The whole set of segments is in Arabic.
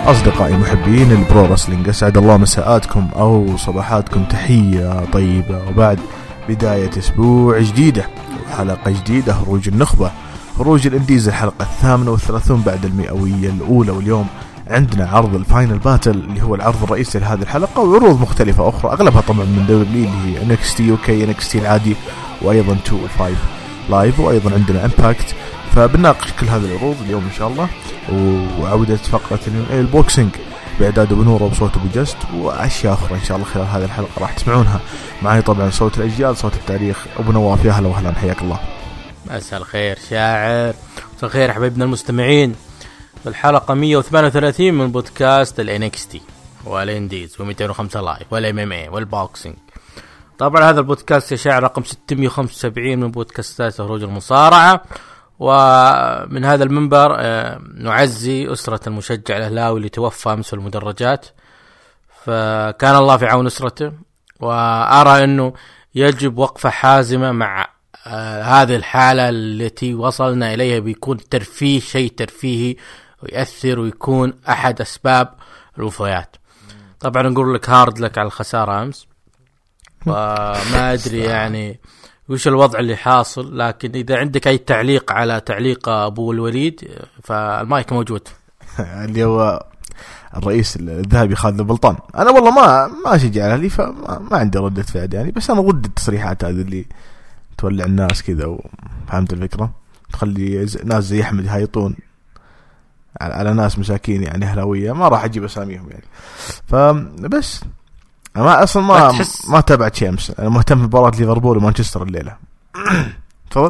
أصدقائي محبين البرو رسلينج، أسعد الله مساءاتكم أو صباحاتكم، تحية طيبة وبعد بداية أسبوع جديدة وحلقة جديدة، هروج النخبة، هروج الانديز، الحلقة 38 بعد المئوية الأولى. واليوم عندنا عرض الفاينل باتل اللي هو العرض الرئيسي لهذه الحلقة، وعروض مختلفة أخرى أغلبها طبعا من دبليو اللي هي NXT UK NXT العادي، وأيضا 205 لايف، وأيضا عندنا امباكت. فبنناقش كل هذه العروض اليوم إن شاء الله، وعودة فقرة البوكسينج بإعداد أبو نور وصوت أبو جست وأشياء أخرى إن شاء الله خلال هذه الحلقة راح تسمعونها. معي طبعا صوت الأجيال، صوت التاريخ، أبو نواف. يا هلا وهلا، حياك الله. مساء الخير شاعر، مساء الخير حبايبنا المستمعين بالحلقة 138 من بودكاست NXT والانديز و205 لايف والMMA والبوكسينج. طبعا هذا البودكاست يا شاعر رقم 675 من بودكاستات هروج المصارعة، ومن هذا المنبر نعزي أسرة المشجع الأهلاوي اللي توفى أمس في المدرجات، فكان الله في عون أسرته. وأرى أنه يجب وقفة حازمة مع هذه الحالة التي وصلنا إليها، بيكون ترفيه شيء ترفيهي ويأثر ويكون أحد أسباب الوفيات. طبعا نقول لك هارد لك على الخسارة أمس، وما أدري يعني وش الوضع اللي حاصل، لكن إذا عندك أي تعليق على تعليق أبو الوليد فالمايك موجود. اللي هو الرئيس الذهبي خالد البلطان، أنا والله ما أشجع أهلي، فما عندي ردة فعل يعني، بس أنا ضد التصريحات هذه اللي تولع الناس كذا، وفهمت الفكرة، تخلي ناس زي أحمد هايطون على ناس مساكين يعني أهلاوية، ما راح أجيب أساميهم يعني. فبس أنا أصلا ما تابعت شيء أمس، أنا مهتم بمباراة ليفربول ومانشستر الليلة. تفضل.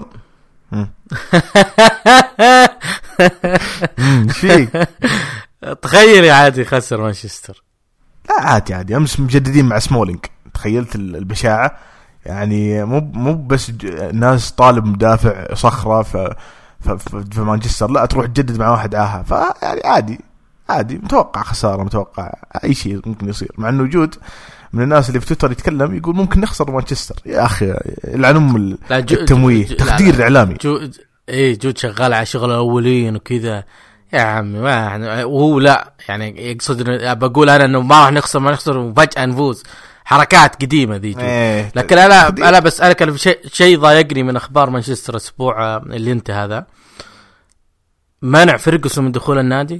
فيك تخيل يا عادي خسر مانشستر. لا عادي أمس مجددين مع سمولينج، تخيلت البشاعة يعني، مو بس ناس طالب مدافع صخرة في مانشستر، لا تروح تجدد مع واحد عاهة، فيعني عادي متوقع خسارة، متوقع أي شيء ممكن يصير، مع أنه وجود من الناس اللي في تويتر يتكلم يقول ممكن نخسر مانشستر. يا أخي العنم التمويه، تخدير الإعلامي. جود شغال على شغل الأولين وكذا يا عمي، ما وهو لا يعني يقصد بقول أنا إنه ما راح نخسر وفجأة نفوز، حركات قديمة ذي. لكن أنا بسألك شيء ضايقني من أخبار مانشستر الأسبوع اللي انتهى هذا، منع فرقسون من دخول النادي.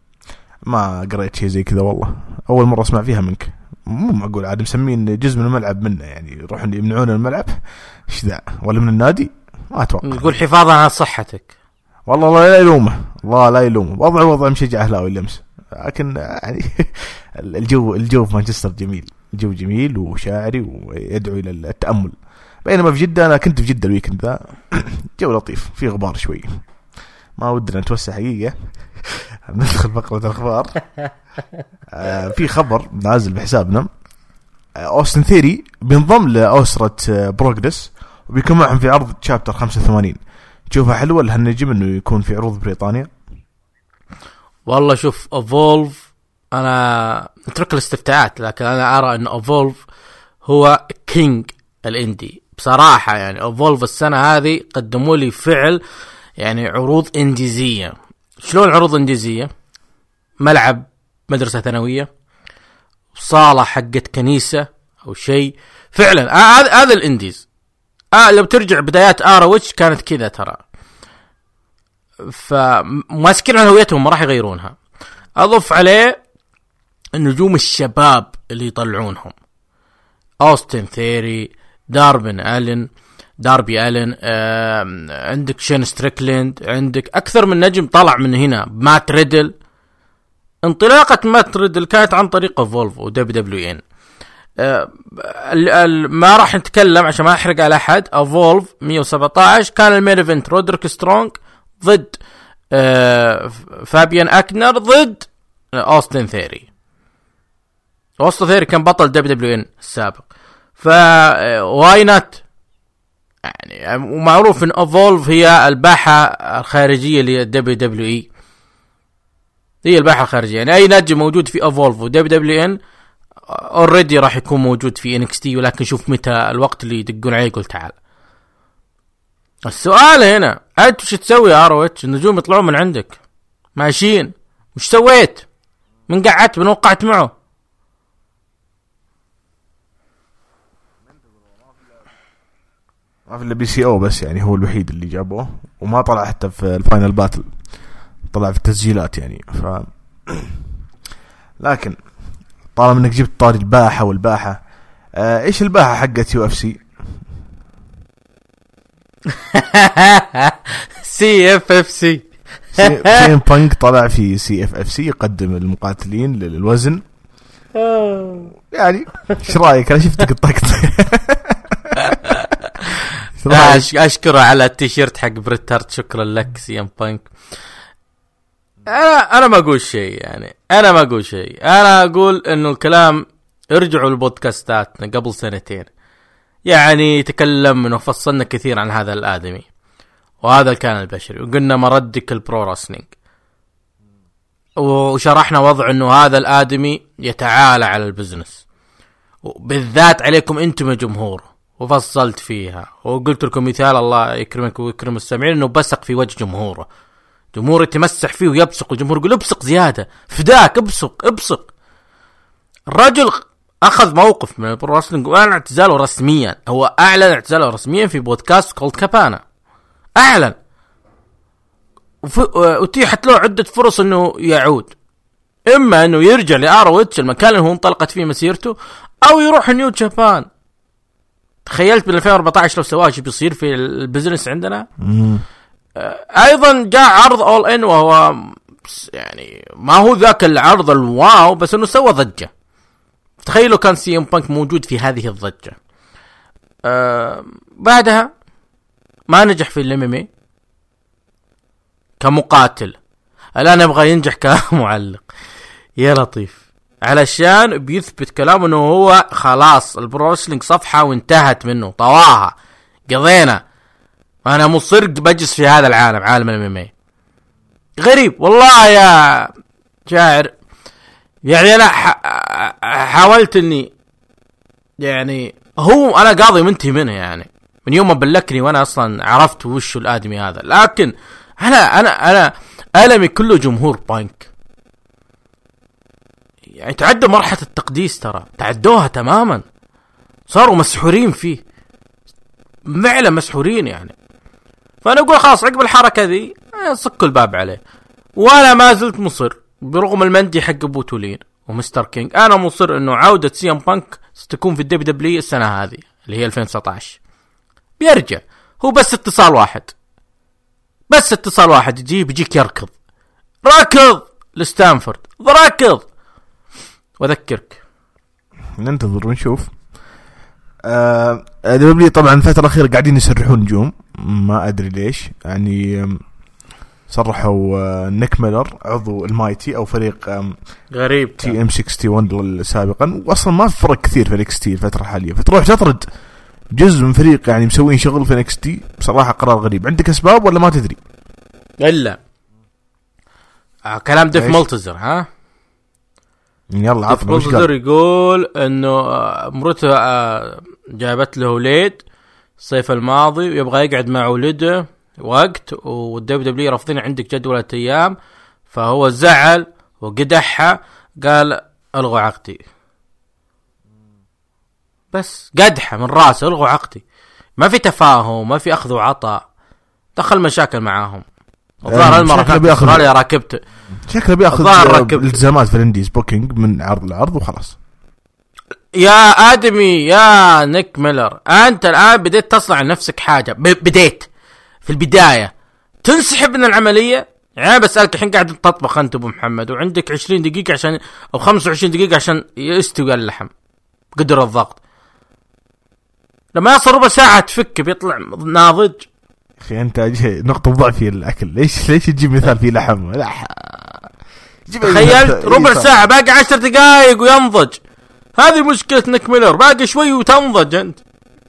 ما قرأت شيء زي كذا والله، أول مرة أسمع فيها منك. مو معقول عاد مسمين جزء من الملعب منه يعني، يروحون يمنعون الملعب إيش ذا، ولا من النادي؟ ما أتوقع. يقول حفاظا على صحتك. والله الله لا يلومه، الله لا يلومه، وضع مشجع أهلاوي اللمس، لكن يعني الجو في مانشستر جميل، الجو جميل وشاعري ويدعو إلى التأمل. بينما في جدة، أنا كنت في جدة الويكند ذا، جو لطيف، في غبار شوي، ما ودنا نتوسع حقيقة. ندخل فقرة الأخبار. في خبر نازل بحسابنا، أوستن ثيري بينضم لأسرة بروجرس وبيكون معهم في عرض شابتر 85. تشوفها حلوة لهالنجم إنه يكون في عروض بريطانيا؟ والله شوف أفولف، أنا نترك الاستفتاءات، لكن أنا أرى أن أفولف هو كينج الاندي بصراحة. يعني أفولف السنة هذه قدموا لي فعل يعني عروض انديزية. شلون عروض انديزية؟ ملعب مدرسة ثانوية، صالة حقت كنيسة أو شيء، فعلا هذا الانديز. لو ترجع بدايات آرويتش كانت كذا ترى، فماسكين على هويتهم ما راح يغيرونها. أضف عليه النجوم الشباب اللي يطلعونهم، أوستن ثيري، داربي ألين، عندك شين ستريكليند، عندك أكثر من نجم طلع من هنا. مات ريدل، انطلاقة مات ريدل كانت عن طريق فولف WWN. ما راح نتكلم عشان ما أحرق على أحد. أفولف 117 كان المين ايفنت رودريك سترونج ضد فابيان أكنر ضد أوستن ثيري. أوستن ثيري كان بطل WWN السابق، فواينات يعني. ومعروف ان أفولف هي الباحة الخارجية للWWE، هي الباحة الخارجية يعني. أي نجم موجود في أفولف WWN already راح يكون موجود في NXT، ولكن شوف متى الوقت اللي يدقون عليه يقول تعال. السؤال هنا، أنت وش تسوي يا ROH؟ النجوم يطلعون من عندك ماشيين، وش سويت؟ من قعدت من وقعت معه. ما في الا بي سي او بس، يعني هو الوحيد اللي جابوه، وما طلع حتى في الفاينل باتل، طلع في التسجيلات يعني. لكن طالما انك جبت طاري الباحة والباحة، ايش الباحة حقت يو اف سي؟ سي اف اف سي. سيم بانك طلع في سي اف اف سي يقدم المقاتلين للوزن. يعني ايش رايك؟ انا شفتك الطقط. اشكره على التيشيرت حق بريتارد، شكرا لك سي بانك. انا ما اقول شيء، يعني انا ما اقول شيء، انا اقول انه الكلام ارجعوا لبودكاستاتنا قبل سنتين، يعني تكلمنا وفصلنا كثير عن هذا الآدمي وهذا الكائن البشري، وقلنا مردك البرو رسلينج، وشرحنا وضع انه هذا الآدمي يتعالى على البزنس، وبالذات عليكم انتم يا جمهور، وفصلت فيها وقلت لكم مثال الله يكرمك ويكرم السامعين انه بسق في وجه جمهوره، جمهور يتمسح فيه ويبصق، والجمهور يقول ابصق زيادة فداك، ابصق. الرجل اخذ موقف من البرو رسلينج واعلن اعتزاله رسميا، هو اعلن اعتزاله رسميا في بودكاست كولد كابانا، اعلن واتيحت له عدة فرص انه يعود، اما انه يرجع لآرويتش المكان اللي هو انطلقت فيه مسيرته، او يروح نيو جابان. تخيلت بال 2014 لو سواه شو بيصير في البزنس عندنا. ايضا جاء عرض اول ان، وهو يعني ما هو ذاك العرض الواو، بس انه سوى ضجة. تخيلوا كان سي ام بانك موجود في هذه الضجة. بعدها ما نجح في الام ام اي كمقاتل، الان يبغى ينجح كمعلق. يا لطيف، علشان بيثبت كلامه انه هو خلاص البرو رسلينج صفحة وانتهت منه، طواها قضينا، انا مصر بجلس في هذا العالم، عالم الام ام اي. غريب والله يا شاعر، يعني انا حاولت اني يعني هو انا قاضي منتهي منه، يعني من يوم ما بلكني وانا اصلا عرفت وش الادمي هذا. لكن انا ألمي كله جمهور بانك، يعني تعدوا مرحلة التقديس، ترى تعدوها تماما، صاروا مسحورين فيه فعلا مسحورين يعني. فانا اقول خلاص عقب الحركة ذي صكوا الباب عليه، وانا ما زلت مصر برغم المندي حق بوتولين ومستر كينج، انا مصر انه عودة سي ام بانك ستكون في الدبليو دبليو السنة هذه اللي هي 2019. بيرجع هو بس اتصال واحد بيجيك يركض، راكض لستانفورد، راكض. واذكرك ننتظر ونشوف. دبليو طبعا الفترة الأخيرة قاعدين يسرحون نجوم، ما أدري ليش، يعني صرحوا نيك ميلر عضو المايتي أو فريق غريب تي ام 61 سابقا، وأصلا ما في فرق كثير في انكس تي الفترة الحالية، فتروح تطرد جزء من فريق يعني مسوين شغل في انكس تي. بصراحة قرار غريب. عندك أسباب ولا ما تدري؟ إلا كلام ديف مولتزر. ها يلا عطنا وش قال. يقول انه مرته جابت له وليد الصيف الماضي ويبغى يقعد مع ولده وقت، والدبليو دبليو رافضين عندك جدولة ايام، فهو زعل وقدحها، قال الغوا عقدي. بس قدحه من راسه، الغوا عقدي، ما في تفاهم، ما في اخذ وعطاء، دخل مشاكل معاهم. الظاهر المرة في استراليا راكبت، شكله بياخذ التزامات في الانديز بوكينج من عرض لعرض وخلاص. يا آدمي يا نيك ميلر، أنت الآن بديت تصنع لنفسك حاجة، بديت في البداية تنسحب من العملية. يعني بسألك الحين قاعد تطبخ أنت أبو محمد، وعندك 20 دقيقة عشان أو 25 دقيقة عشان يستوي اللحم قدر الضغط، لما يصل ربع ساعة تفك بيطلع ناضج. أخي أنت نقطة ضعف في الأكل، ليش تجيب مثال في لحم؟ لا تخيلت ربع ساعة باقي 10 دقائق وينضج. هذه مشكلة نيك ميلر، باقي شوي وتنضج أنت.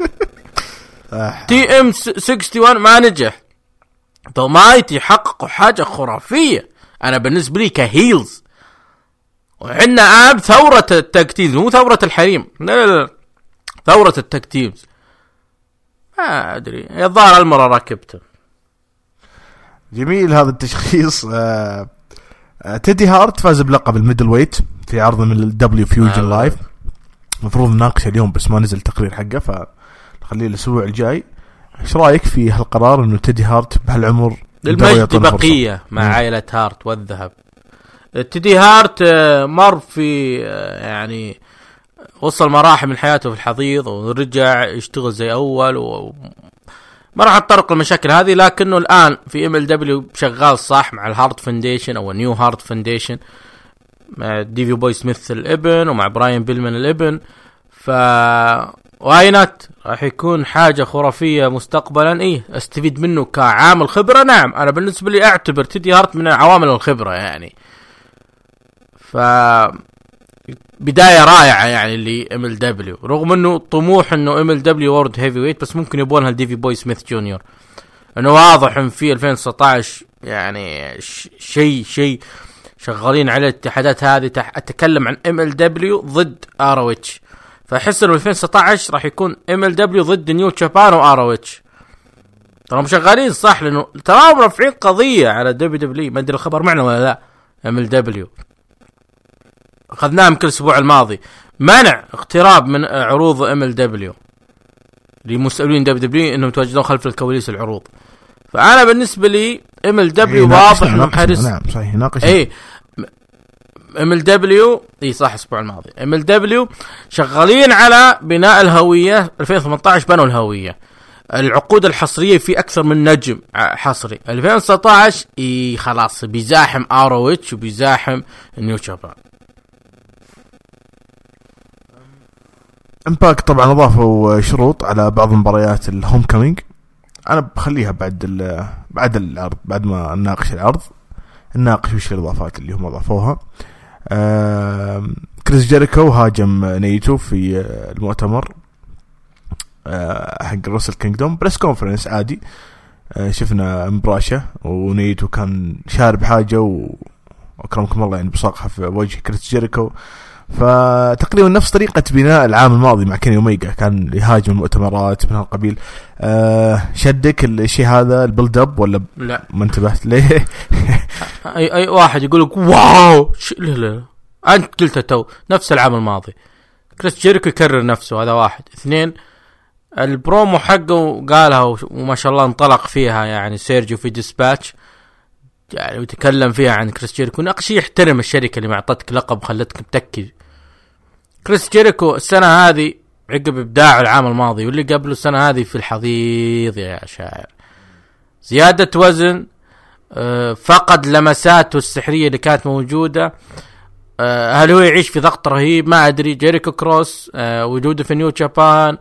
تي ام 61 ما نجح، تو مايتي حققوا حاجة خرافية أنا بالنسبة لي كهيلز، وعندنا آب ثورة التكتيمز، مو ثورة الحريم، لا ثورة التكتيمز. ما أدري، الظاهر المرة ركبته. جميل هذا التشخيص. تيدي هارت فاز بلقب الميدل ويت في عرض من الدبليو فيوجن لايف. المفروض نناقش اليوم بس ما نزل تقرير حقه، فخليه الاسبوع الجاي. ايش رايك في هالقرار انه تيدي هارت بهالعمر المجد بقيه مع عائله هارت والذهب؟ تيدي هارت مر في يعني وصل مراحل من حياته في الحضيض ورجع يشتغل زي اول ما راح اتطرق المشاكل هذه، لكنه الان في MLW شغال صح مع الهارت فاونديشن او نيو هارت فاونديشن مع ديفي بوي سميث الابن ومع براين بيلمان الابن. واينات راح يكون حاجة خرافية مستقبلا. استفيد منه كعامل خبرة. نعم انا بالنسبة لي اعتبر تيدي هارت من عوامل الخبرة يعني. بداية رائعة يعني اللي MLW، رغم انه طموح انه MLW وورد هيفي ويت، بس ممكن يبونها لديفي بوي سميث جونيور. انه واضح ان في 2019 يعني شيء شغالين على الاتحادات هذه. اتكلم عن MLW ضد ROH، فاحس انه 2019 راح يكون MLW ضد نيو جابان وROH. ترى شغالين صح، لانه تراهم رافعين قضية على WWE. ما ادري الخبر معنا ولا لا. MLW اخذناه كل اسبوع الماضي، منع اقتراب من عروض MLW لمسؤولين WWE انهم يتواجدون خلف الكواليس العروض. فانا بالنسبه لي MLW واضح انهم حارس. نعم صحيح ناقش. MLW صح الاسبوع الماضي. MLW شغالين على بناء الهويه. 2018 بنوا الهويه، العقود الحصريه في اكثر من نجم حصري. 2019 خلاص بيزاحم ROH وبيزاحم نيو جابان. امباكت طبعا اضافوا شروط على بعض مباريات الهوم كامينج. انا بخليها بعد العرض، بعد ما نناقش العرض نناقش وش الاضافات اللي هم اضافوها. كريس جيريكو هاجم نيتو في المؤتمر حق روسل كينجدوم بريس كونفرنس عادي. شفنا مبراشة ونيتو كان شارب حاجة واكرمكم الله يعني بصاقها في وجه كريس جيريكو. فتقريبا نفس طريقة بناء العام الماضي مع كيني أوميجا، كان يهاجم المؤتمرات من هالقبيل. شدك الشيء هذا البيلد اب ولا لا؟ ما انتبهت ليه؟ اي واحد يقولك واو لا انت قلت تو نفس العام الماضي. كريس جيريكو يكرر نفسه، هذا واحد. اثنين، البرومو حقه قالها وما شاء الله انطلق فيها يعني سيرجيو في ديسباتش، يعني وتكلم فيها عن كريس جيريكو نقش يحترم الشركة اللي معطتك لقب خلتك متكي. كريس جيريكو السنة هذه عقب إبداع العام الماضي واللي قبله السنة هذه في الحضيض يا شاعر. زيادة وزن، فقد لمساته السحرية اللي كانت موجودة. هل هو يعيش في ضغط رهيب؟ ما أدري. جيريكو كروس، وجوده في نيو جابان،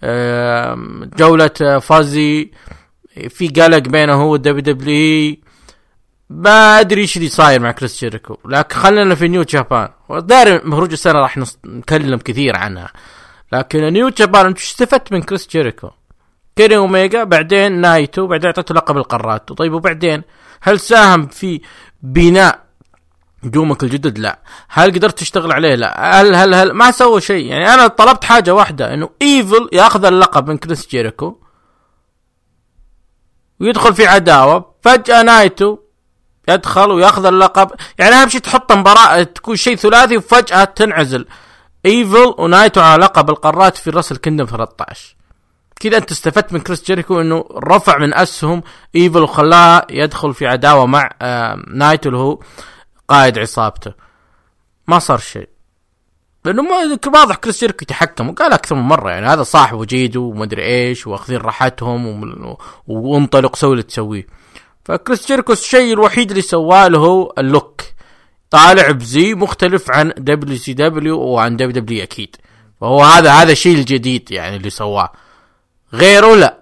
جولة فازي، في قلق بينه هو WWE. ما ادري ايش اللي صاير مع كريس جيريكو، لكن خلينا في نيو جابان. ودار مخرج السنه راح نتكلم كثير عنها، لكن نيو جابان انت استفدت من كريس جيريكو؟ كيني اوميجا، بعدين نايتو، بعدين اعطيته لقب القارات. طيب وبعدين هل ساهم في بناء نجومك الجدد؟ لا. هل قدرت تشتغل عليه؟ لا. هل ما سوى شيء. يعني انا طلبت حاجه واحده، انه ايفل ياخذ اللقب من كريس جيريكو ويدخل في عداوه. فجاه نايتو يدخل وياخذ اللقب. يعني اهم شيء تحط مباراة تكون شيء ثلاثي وفجأة تنعزل ايفل ونايتو على لقب القارات في راسل كيندم 13. كذا انت استفدت من كريس جيريكو انه رفع من اسهم ايفل وخلاه يدخل في عداوة مع نايتو اللي هو قائد عصابته. ما صار شيء، لانه واضح كريس جيريكو يتحكم، وقال اكثر من مرة يعني هذا صاحب وجيده ومدري ايش واخذين راحتهم وانطلق سوي اللي تسويه. فكريس جيريكو الشيء الوحيد اللي سواه له هو اللوك، طالع بزي مختلف عن WCW وعن WWE اكيد. فهو هذا الشيء الجديد يعني اللي سواه، غيره لا.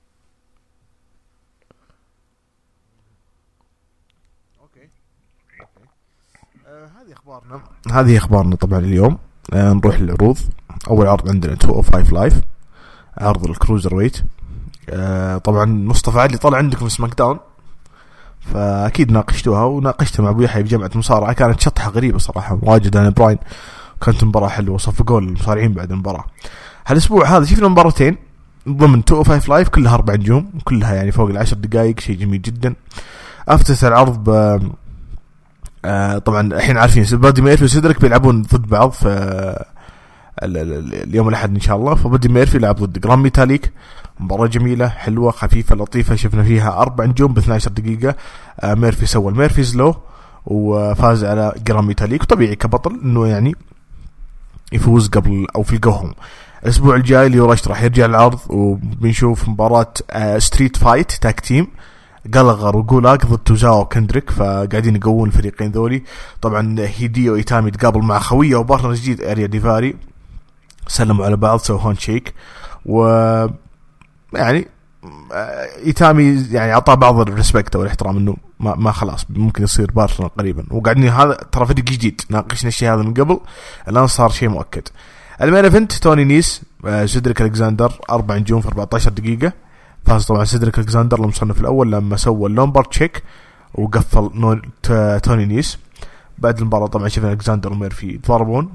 هذه اخبارنا طبعا اليوم. نروح للعروض. اول عرض عندنا 205 لايف، عرض الكروزر ويت. طبعا مصطفى علي طلع عندكم في سماك داون، فاكيد ناقشتوها وناقشتها مع ابو يحيى بجامعه مصارعه. كانت شطحه غريبه صراحه، واجد انا براين كانت مباراه حلوه وصفقوا المصارعين بعد المباراه. هالاسبوع هذا شفنا مباراتين ضمن 205 لايف، كلها 4 نجوم وكلها يعني فوق 10 دقائق، شيء جميل جدا. افتتح العرض طبعا الحين عارفين بادي ميرفي وسيدريك بيلعبون ضد بعض في اليوم الأحد إن شاء الله. فبادي ميرفي لعب ضد جرام ميتاليك، مباراة جميلة حلوة خفيفة لطيفة، شفنا فيها 4 نجوم ب12 دقيقة. ميرفي سوى الميرفيز لو وفاز على جرام ميتاليك، وطبيعي كبطل إنه يعني يفوز قبل أو في القهم. الأسبوع الجاي ليورش راح يرجع العرض، وبنشوف مباراة ستريت فايت تاك تيم جالغر وجولاك ضد توزاوا وكندريك، فقاعدين يقوون الفريقين ذولي. طبعا هيديو إيتامي تقابل مع خويه وبارتنر جديد أريا ديفاري، سلموا على بعض سووا هاند شيك، و يعني إيتامي يعني عطى بعض الريسبكت والاحترام انه ما خلاص ممكن يصير بارتنر قريبا. وقاعدين هذا ترى فريق جديد، ناقشنا الشيء هذا من قبل، الان صار شيء مؤكد. المين ايفنت توني نيس سيدريك الكساندر 4 نجوم في 14 دقيقة. فاز طبعا سيدريك الكساندر المصنف الاول لما سوى اللومبارد تشيك وقفل توني نيس. بعد المباراة طبعا شفنا الكساندر وميرفي يتضاربون.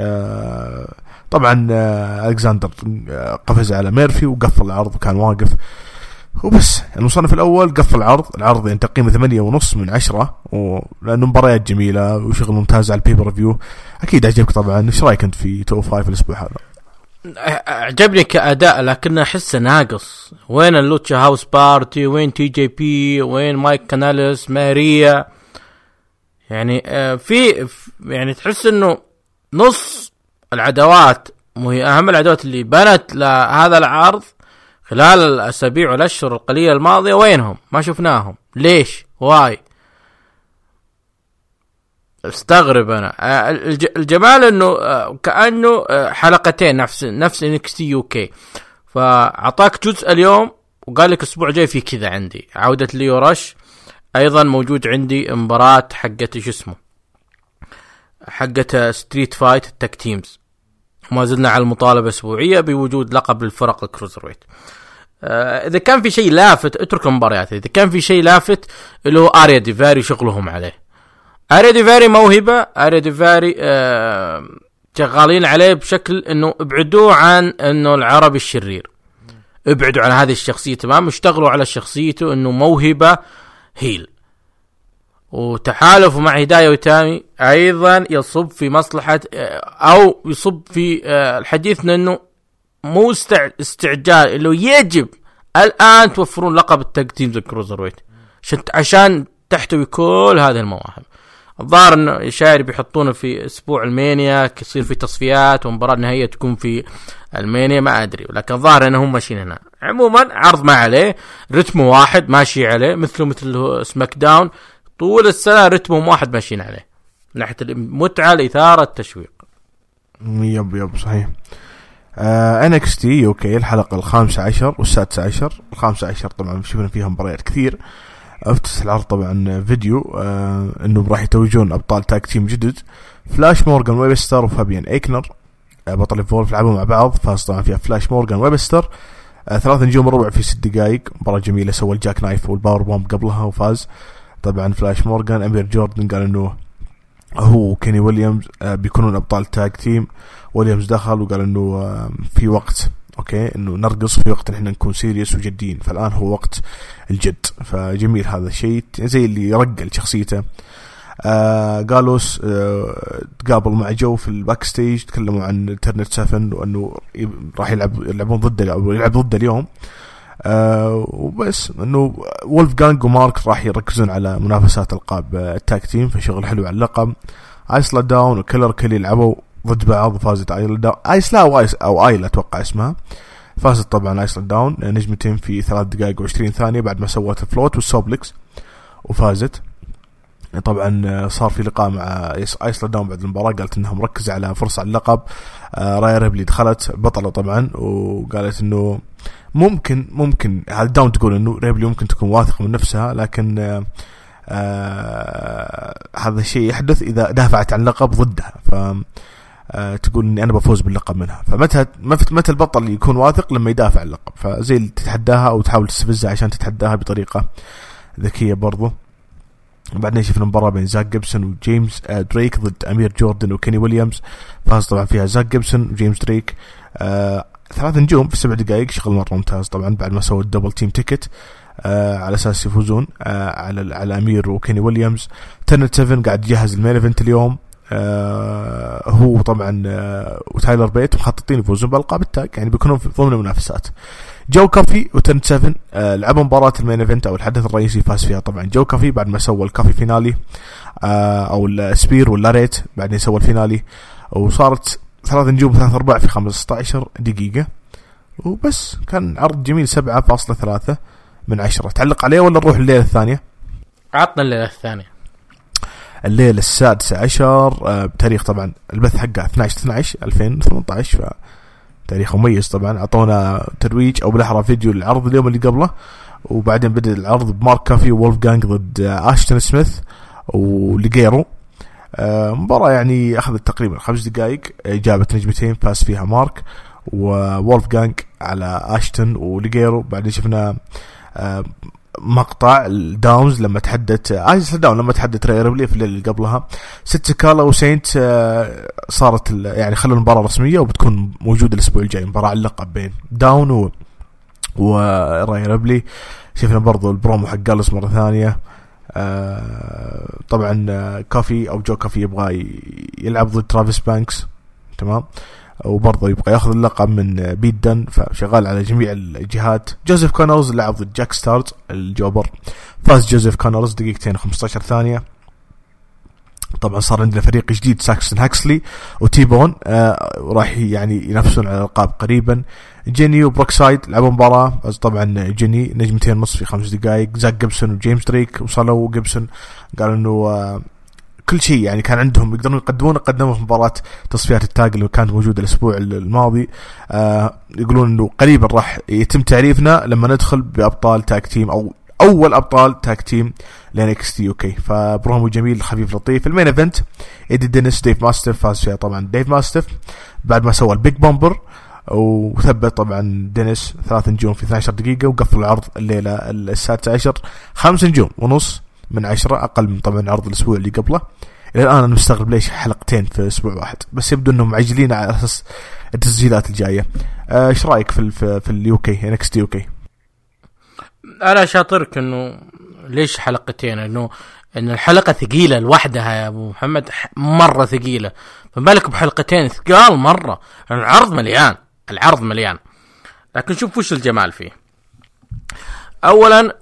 طبعا الكساندر قفز على ميرفي وقفل العرض وكان واقف وبس. المصنف الاول قفل العرض يعني تقييمه 8.5 من 10، ولانه مباريات جميله وشغل ممتاز على البيبر فيو. اكيد عجبك طبعا. ايش رايك انت في 205 الاسبوع هذا؟ عجبني كأداء لكن أحسه ناقص. وين اللوتشا هاوس بارتي؟ وين تي جي بي؟ وين مايك كاناليس؟ ماريا؟ يعني في يعني تحس انه نص العداوات وهي اهم العداوات اللي بنت لهذا العرض خلال الاسابيع والاشهر القليله الماضيه وينهم؟ ما شفناهم. ليش؟ واي؟ استغرب انا. الجمال انه كانه حلقتين نفس NXT UK، فاعطاك جزء اليوم وقال لك الاسبوع الجاي في كذا عندي عوده ليو رش. ايضا موجود عندي مباراة حقت ايش اسمه حقت ستريت فايت التاك تيمز. ما زلنا على المطالبة اسبوعية بوجود لقب للفرق الكروزر ويت. اذا كان في شيء لافت اترك المباريات، اذا كان في شيء لافت اللي هو اريا ديفاري شغلهم عليه. اريا ديفاري موهبة، اريا ديفاري شغالين عليه بشكل انه ابعدوه عن انه العربي الشرير، ابعدوا عن هذه الشخصية تمام، اشتغلوا على شخصيته انه موهبة هيل. وتحالفوا مع هداية وتامي ايضا يصب في مصلحة او يصب في الحديث انه مو استعجال، اللي يجب الان توفرون لقب التاج تيمز الكروزر ويت عشان تحتوي كل هذه المواهب. الظاهر انه الشاعر بيحطونه في اسبوع المانيا، يصير في تصفيات ومباراة نهائية تكون في المانيا، ما ادري، ولكن الظاهر انهم ماشيين هنا. عموما عرض ما عليه، رتم واحد ماشي عليه مثل سماك داون طول السنة، رتمهم واحد ماشيين عليه من ناحية المتعة، الإثارة، التشويق. يب صحيح. NXT اوكي الحلقة 15 وال16. 15 طبعا شفنا فيها مباريات كثير. افتتح العرض طبعا فيديو انه راح يتوجون ابطال تاك تيم جدد، فلاش مورغان ويبستر وفابيان ايكنر بطل الفولف لعبوا مع بعض. فاز طبعا فيها فلاش مورغان ويبستر 3 نجوم وربع في 6 دقائق. مباراة جميلة، سوى الجاك نايف والباور بومب قبلها وفاز. طبعا فلاش مورغان أمير جوردن قال انه هو كيني ويليامز بيكونون ابطال تاج تيم. ويليامز دخل وقال انه في وقت اوكي انه نرقص، في وقت احنا نكون سيريس وجدين، فالان هو وقت الجد. فجميل هذا الشيء زي اللي يرقل شخصيته. قالوس تقابل مع جو في الباك ستيج، تكلموا عن الترنت 7 وانه راح يلعبون ضده او يلعب ضده اليوم. وبس انه وولفغانغ ومارك راح يركزون على منافسات القاب التاك تيم، فشغل حلو على اللقب. ايسلا داون وكيلر كيلي لعبوا ضد بعض، فازت ايسلا او ايلا اتوقع اسمها. فازت طبعا ايسلا داون نجمتين في 3 دقائق و20 ثانية بعد ما سوت الفلوت والسوبلكس وفازت. طبعا صار في لقاء مع ايسلا داون بعد المباراة، قالت انها مركزة على فرصة على اللقب. رايا ريبلي دخلت بطلة طبعا وقالت انه ممكن هذا داون تقول انه ريبلي ممكن تكون واثقة من نفسها، لكن هذا الشيء يحدث اذا دافعت عن لقب ضدها، ف تقول اني انا بفوز باللقب منها. فمتى البطل يكون واثق؟ لما يدافع عن اللقب. فزي اللي تتحداها او تحاول تستفزها عشان تتحداها بطريقة ذكية برضو. بعدين شفنا مباراة بين زاك جيبسون وجيمس دريك ضد أمير جوردن وكيني ويليامز. فاز طبعا فيها زاك جيبسون وجيمس دريك 3 نجوم في 7 دقائق، شغل مرة ممتاز طبعا بعد ما سووا الدبل تيم تيكت. على اساس يفوزون على امير وكيني ويليامز. تنت 7 قاعد يجهز المين ايفنت اليوم، هو طبعا وتايلر بيت مخططين يفوزون بالقاب التاج، يعني بيكونون في ضمن المنافسات. جو كافي وتنت 7 لعبوا مباراة المين ايفنت او الحدث الرئيسي، فاز فيها طبعا جو كافي بعد ما سوى الكافي فينالي او السبير واللاريت، بعدين سوى الفينالي وصارت 3 نجوم 3/4 في 15 دقيقة وبس. كان عرض جميل 7.3 من 10. تعلق عليه ولا نروح الليلة الثانية؟ عطنا الليلة الثانية. الليلة السادسة عشر بتاريخ طبعا البث حقه 12/12/2018، فتاريخ مميز طبعا. أعطونا ترويج أو بالأحرى فيديو العرض اليوم اللي قبله، وبعدين بدأ العرض بمارك كافي وولفغانغ ضد أشتون سميث وليجيرو. مباراة يعني أخذت تقريبا 5 دقائق، جابت نجمتين فاز فيها مارك وولفغانغ على أشتون وليجيرو. بعدين شفنا مقطع الداونز لما تحدت لما تحدت راي ريبلي في الليله اللي قبلها. سكالا وسينت صارت يعني خلوا المباراه رسميه وبتكون موجوده الاسبوع الجاي، مباراه على اللقب بين داون وراي ريبلي. شفنا برضو البرومو حق جالس مره ثانيه. طبعا كافي او جو كافي يبغى يلعب ضد ترافيس بانكس، تمام، وبرضه يبقى ياخذ اللقب من بيت دن، فشغال على جميع الجهات. جوزيف كونرز لعب ضد جاك ستارز الجوبر، فاز جوزيف كونرز دقيقتين 15 ثانية. طبعا صار عندنا فريق جديد ساكسون هاكسلي وتيبون راح يعني ينافسون على الألقاب قريبا. جيني وبروكسايد لعبوا مباراة، طبعا جيني نجمتين نص في 5 دقائق. زاك جيبسون وجيمس دريك وصلوا، وجيبسون قالوا انه كل شيء يعني كان عندهم يقدرون قدموا في مباراة تصفيات التاج اللي كانت موجودة الأسبوع الماضي. يقولون إنه قريبا راح يتم تعريفنا لما ندخل بأبطال تاج تيم أو أول أبطال تاج تيم لNXT UK. فبرومو جميل خفيف لطيف. المين ايفنت إيدي دينيس ديف ماستيف، فاز فيها طبعا ديف ماستيف بعد ما سوى البيج بومبر، وثبت طبعا دينيس 3 نجوم في 12 دقيقة، وقفل العرض الليلة السادسة عشر 5 نجوم ونص من 10، أقل من طبعا عرض الأسبوع اللي قبله. إلى الآن أنا مستغرب ليش حلقتين في أسبوع واحد، بس يبدو أنهم معجلين على أساس التسجيلات الجاية. إيش رأيك في اليوكي NXT UK؟ أنا شاطرك إنه ليش حلقتين، إن الحلقة ثقيلة لوحدها يا أبو محمد، مرة ثقيلة، فبالك بحلقتين ثقال مرة. العرض مليان. لكن شوف وش الجمال فيه. أولا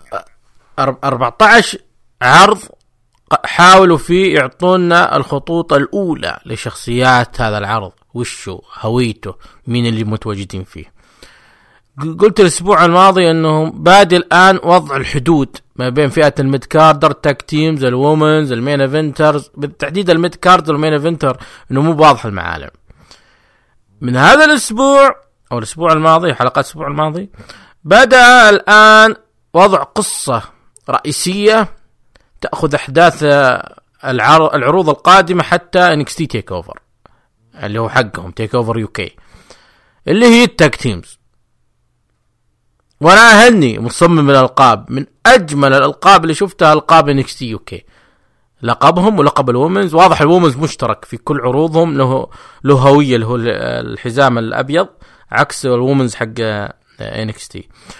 14 عرض حاولوا فيه يعطونا الخطوط الأولى لشخصيات هذا العرض، وشو هويته، مين اللي متواجدين فيه. قلت الأسبوع الماضي أنه بادئ الآن وضع الحدود ما بين فئة الميدكاردر، تاك تيمز، الوومنز، المين ايفنترز، بالتحديد الميدكاردر والمين ايفنتر، أنه مو واضح المعالم. من هذا الأسبوع أو الأسبوع الماضي، حلقات الأسبوع الماضي، بدأ الآن وضع قصة رئيسية تأخذ أحداث العروض القادمة حتى NXT تيك اوفر اللي هو حقهم تيك اوفر UK، اللي هي التاك تيمز. وانا اهني مصمم الالقاب، من اجمل الالقاب اللي شفتها القاب NXT UK، لقبهم ولقب الوومنز. واضح الوومنز مشترك في كل عروضهم، له هوية، اللي هو الحزام الابيض، عكس الوومنز حق NXT.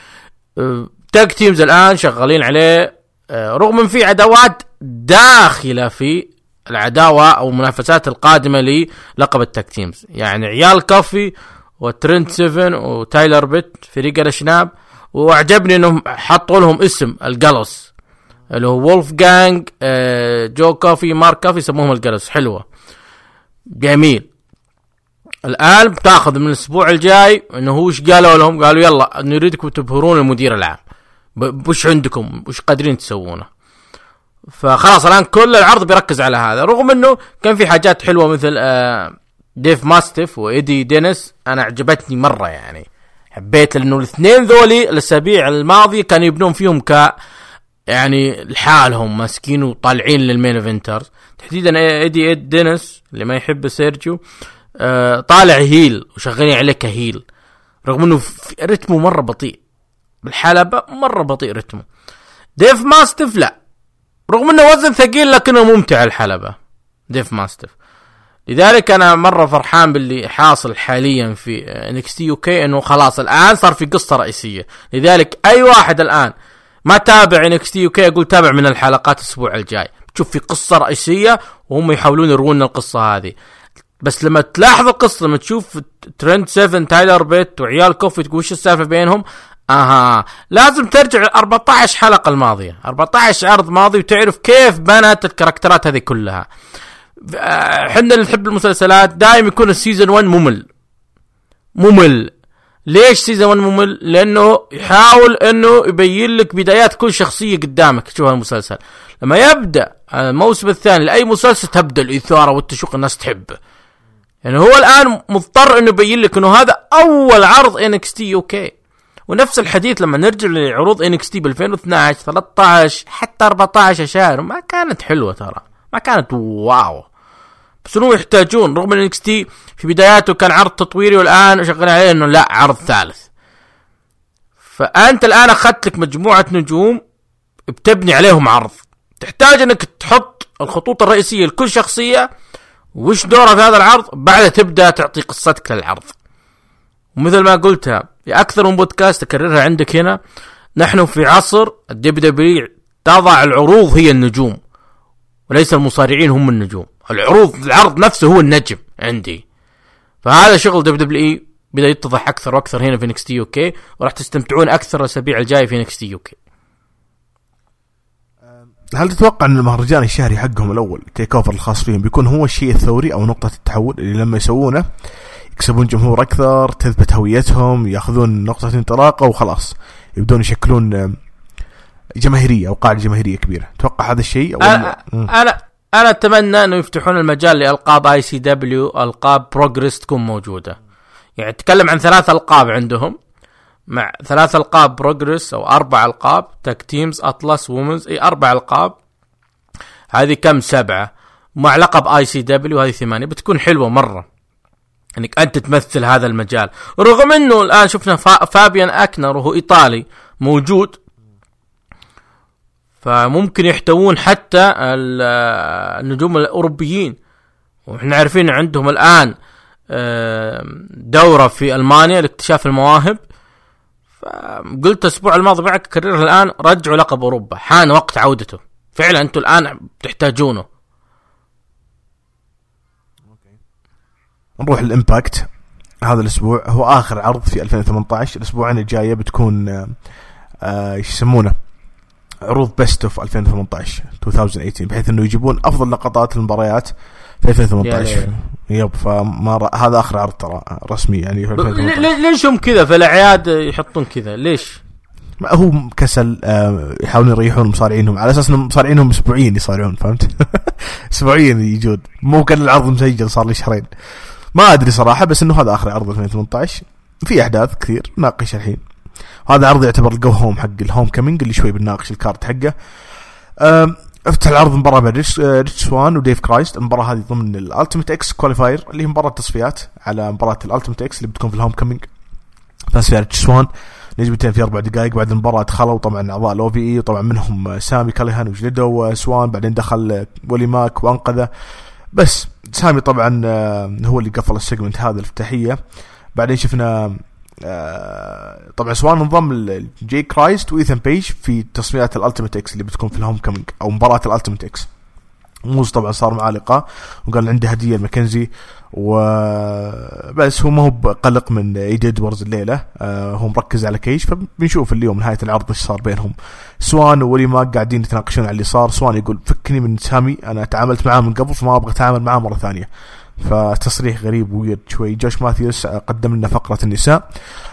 تاك تيمز الان شغالين عليه، رغم ان في عداوات داخلة في العداوة او المنافسات القادمة للقب التاك تيمز، يعني عيال كافي وترنت 7 وتايلر بيت فريق الاشناب. واعجبني انهم حطوا لهم اسم الجالوس اللي هو وولفغانغ، جو كافي، مارك كافي، يسموهم الجالوس. حلوة، جميل. الآن بتاخذ من الاسبوع الجاي انه هو وش قالوا لهم، قالوا يلا نريدكم تبهرون المدير العام، وش عندكم، وش قادرين تسوونه. فخلاص الآن كل العرض بيركز على هذا، رغم انه كان في حاجات حلوة مثل ديف ماستيف وإيدي دينيس، أنا عجبتني مرة، يعني حبيت، لأنه الاثنين ذولي الأسابيع الماضية كانوا يبنون فيهم يعني لحالهم ماسكين وطالعين للمين ايفنترز. تحديدا إيدي دينيس اللي ما يحب سيرجيو طالع هيل وشغالين عليه كهيل، رغم أنه رتمه مرة بطيء بالحلبة، مرة بطيء رتمه. ديف ماستيف لا، رغم أنه وزن ثقيل لكنه ممتع الحلبة ديف ماستيف. لذلك أنا مرة فرحان باللي حاصل حاليا في NXT UK، أنه خلاص الآن صار في قصة رئيسية. لذلك أي واحد الآن ما تابع NXT UK اقول تابع من الحلقات الاسبوع الجاي، تشوف في قصة رئيسية وهم يحاولون يروون القصة هذه. بس لما تلاحظ القصة، لما تشوف ترند 7 تايلر بيت وعيال كوفي تقول وش السالفة بينهم، لازم ترجع 14 حلقة الماضية، 14 عرض ماضي، وتعرف كيف بنت الكاركترات هذه كلها. حنا اللي نحب المسلسلات دائما يكون السيزن 1 ممل. ليش سيزن 1 ممل؟ لانه يحاول انه يبين لك بدايات كل شخصية قدامك. شوف المسلسل لما يبدأ الموسم الثاني لأي مسلسل تبدأ الإثارة والتشويق، الناس تحبه. يعني هو الآن مضطر انه يبين لك انه هذا اول عرض NXT UK. ونفس الحديث لما نرجع لعروض NXT ب 2012 13 حتى 14 شهر ما كانت حلوة، ترى ما كانت واو، بس انه يحتاجون. رغم ان NXT في بداياته كان عرض تطويري، والآن شغالين عليه انه لا عرض ثالث. فأنت الآن أخذت لك مجموعة نجوم بتبني عليهم عرض، تحتاج انك تحط الخطوط الرئيسية لكل شخصية وش دورها في هذا العرض، بعدها تبدأ تعطي قصتك للعرض. ومثل ما قلتها في أكثر من بودكاست تكررها عندك هنا، نحن في عصر الدبليو تضع العروض هي النجوم وليس المصارعين هم النجوم. العرض نفسه هو النجم عندي. فهذا شغل دبليو بدأ يتضح أكثر وأكثر هنا في NXT UK، وراح تستمتعون أكثر الأسابيع الجاية في NXT UK. هل تتوقع أن المهرجان الشهري حقهم الأول تيك أوفر الخاص فيهم بيكون هو الشيء الثوري أو نقطة التحول اللي لما يسوونه يكسبون جمهور أكثر، تثبت هويتهم، يأخذون نقطة انطلاقة وخلاص يبدون يشكلون جماهيرية أو قاعدة جماهيرية كبيرة؟ توقع هذا الشيء؟ أنا أتمنى أنه يفتحون المجال لألقاب ICW، ألقاب بروجرس تكون موجودة. يعني تكلم عن 3 ألقاب عندهم، مع 3 ألقاب بروجرس أو 4 ألقاب تاك تيمز أطلس وومنز، 4 ألقاب، هذه كم 7 مع لقب ICW، هذه 8. بتكون حلوة مرة انك انت تمثل هذا المجال. رغم انه الان شفنا فابيان اكنر وهو ايطالي موجود، فممكن يحتوون حتى النجوم الاوروبيين، واحنا عارفين عندهم الان دورة في المانيا لاكتشاف المواهب. فقلت الاسبوع الماضي معك كررها الان، رجعوا لقب اوروبا، حان وقت عودته فعلا، انتوا الان تحتاجونه. نروح الامباكت هذا الاسبوع، هو اخر عرض في 2018. الاسبوعين الجايه بتكون يسمونه عروض بيست اوف 2018 بحيث انه يجيبون افضل لقطات المباريات في 2018. يب، فما هذا اخر عرض ترى رسمي يعني في 2018. ليش هم كذا في الاعياد يحطون كذا؟ ليش؟ هو كسل، يحاولون يريحون مصارعينهم على اساس انهم مصارعينهم اسبوعيا يصارعون، فهمت؟ اسبوعيا يجون، مو كان العرض مسجل صار لي شهرين. ما ادري صراحه، بس انه هذا اخر عرض 2018. في احداث كثير ناقش الحين. هذا عرض يعتبر الجو هوم حق الهوم كامينج اللي شوي بنناقش الكارت حقه. افتح العرض مباراه بين ريتش سوان وديف كرايست. المباراه هذه ضمن الالتيميت اكس كواليفاير اللي هي مباراه تصفيات على مباراه الالتيميت اكس اللي بتكون في الهوم كامينج. فاز فيها ريتش سوان نسبتين في 4 دقائق. بعد المباراه دخلوا طبعا اعضاء الOVE، وطبعا منهم سامي كاليهان وجلده وسوان. بعدين دخل ولي ماك وانقذه، بس سامي طبعا هو اللي قفل السيجمنت هذا الافتتاحيه. بعدين شفنا طبعا سوان انضم لجي كرايست وإيثان بيج في تصفيات الالتيميت اكس اللي بتكون في الهوم كامينج او مباراه الالتيميت اكس. موز طبعا صار معاه لقاء وقال عنده هديه لماكنزي، وبس هو ما هو بقلق من ايدي ادواردز الليله، هو مركز على كيج. فبنشوف اليوم نهايه العرض ايش صار بينهم. سوان وولي ماك قاعدين يتناقشون على اللي صار. سوان يقول فكني من سامي، انا تعاملت معاه من قبل فما ابغى اتعامل معاه مره ثانيه. فتصريح غريب ويرد شوي. جوش ماثيوس قدم لنا فقره النساء.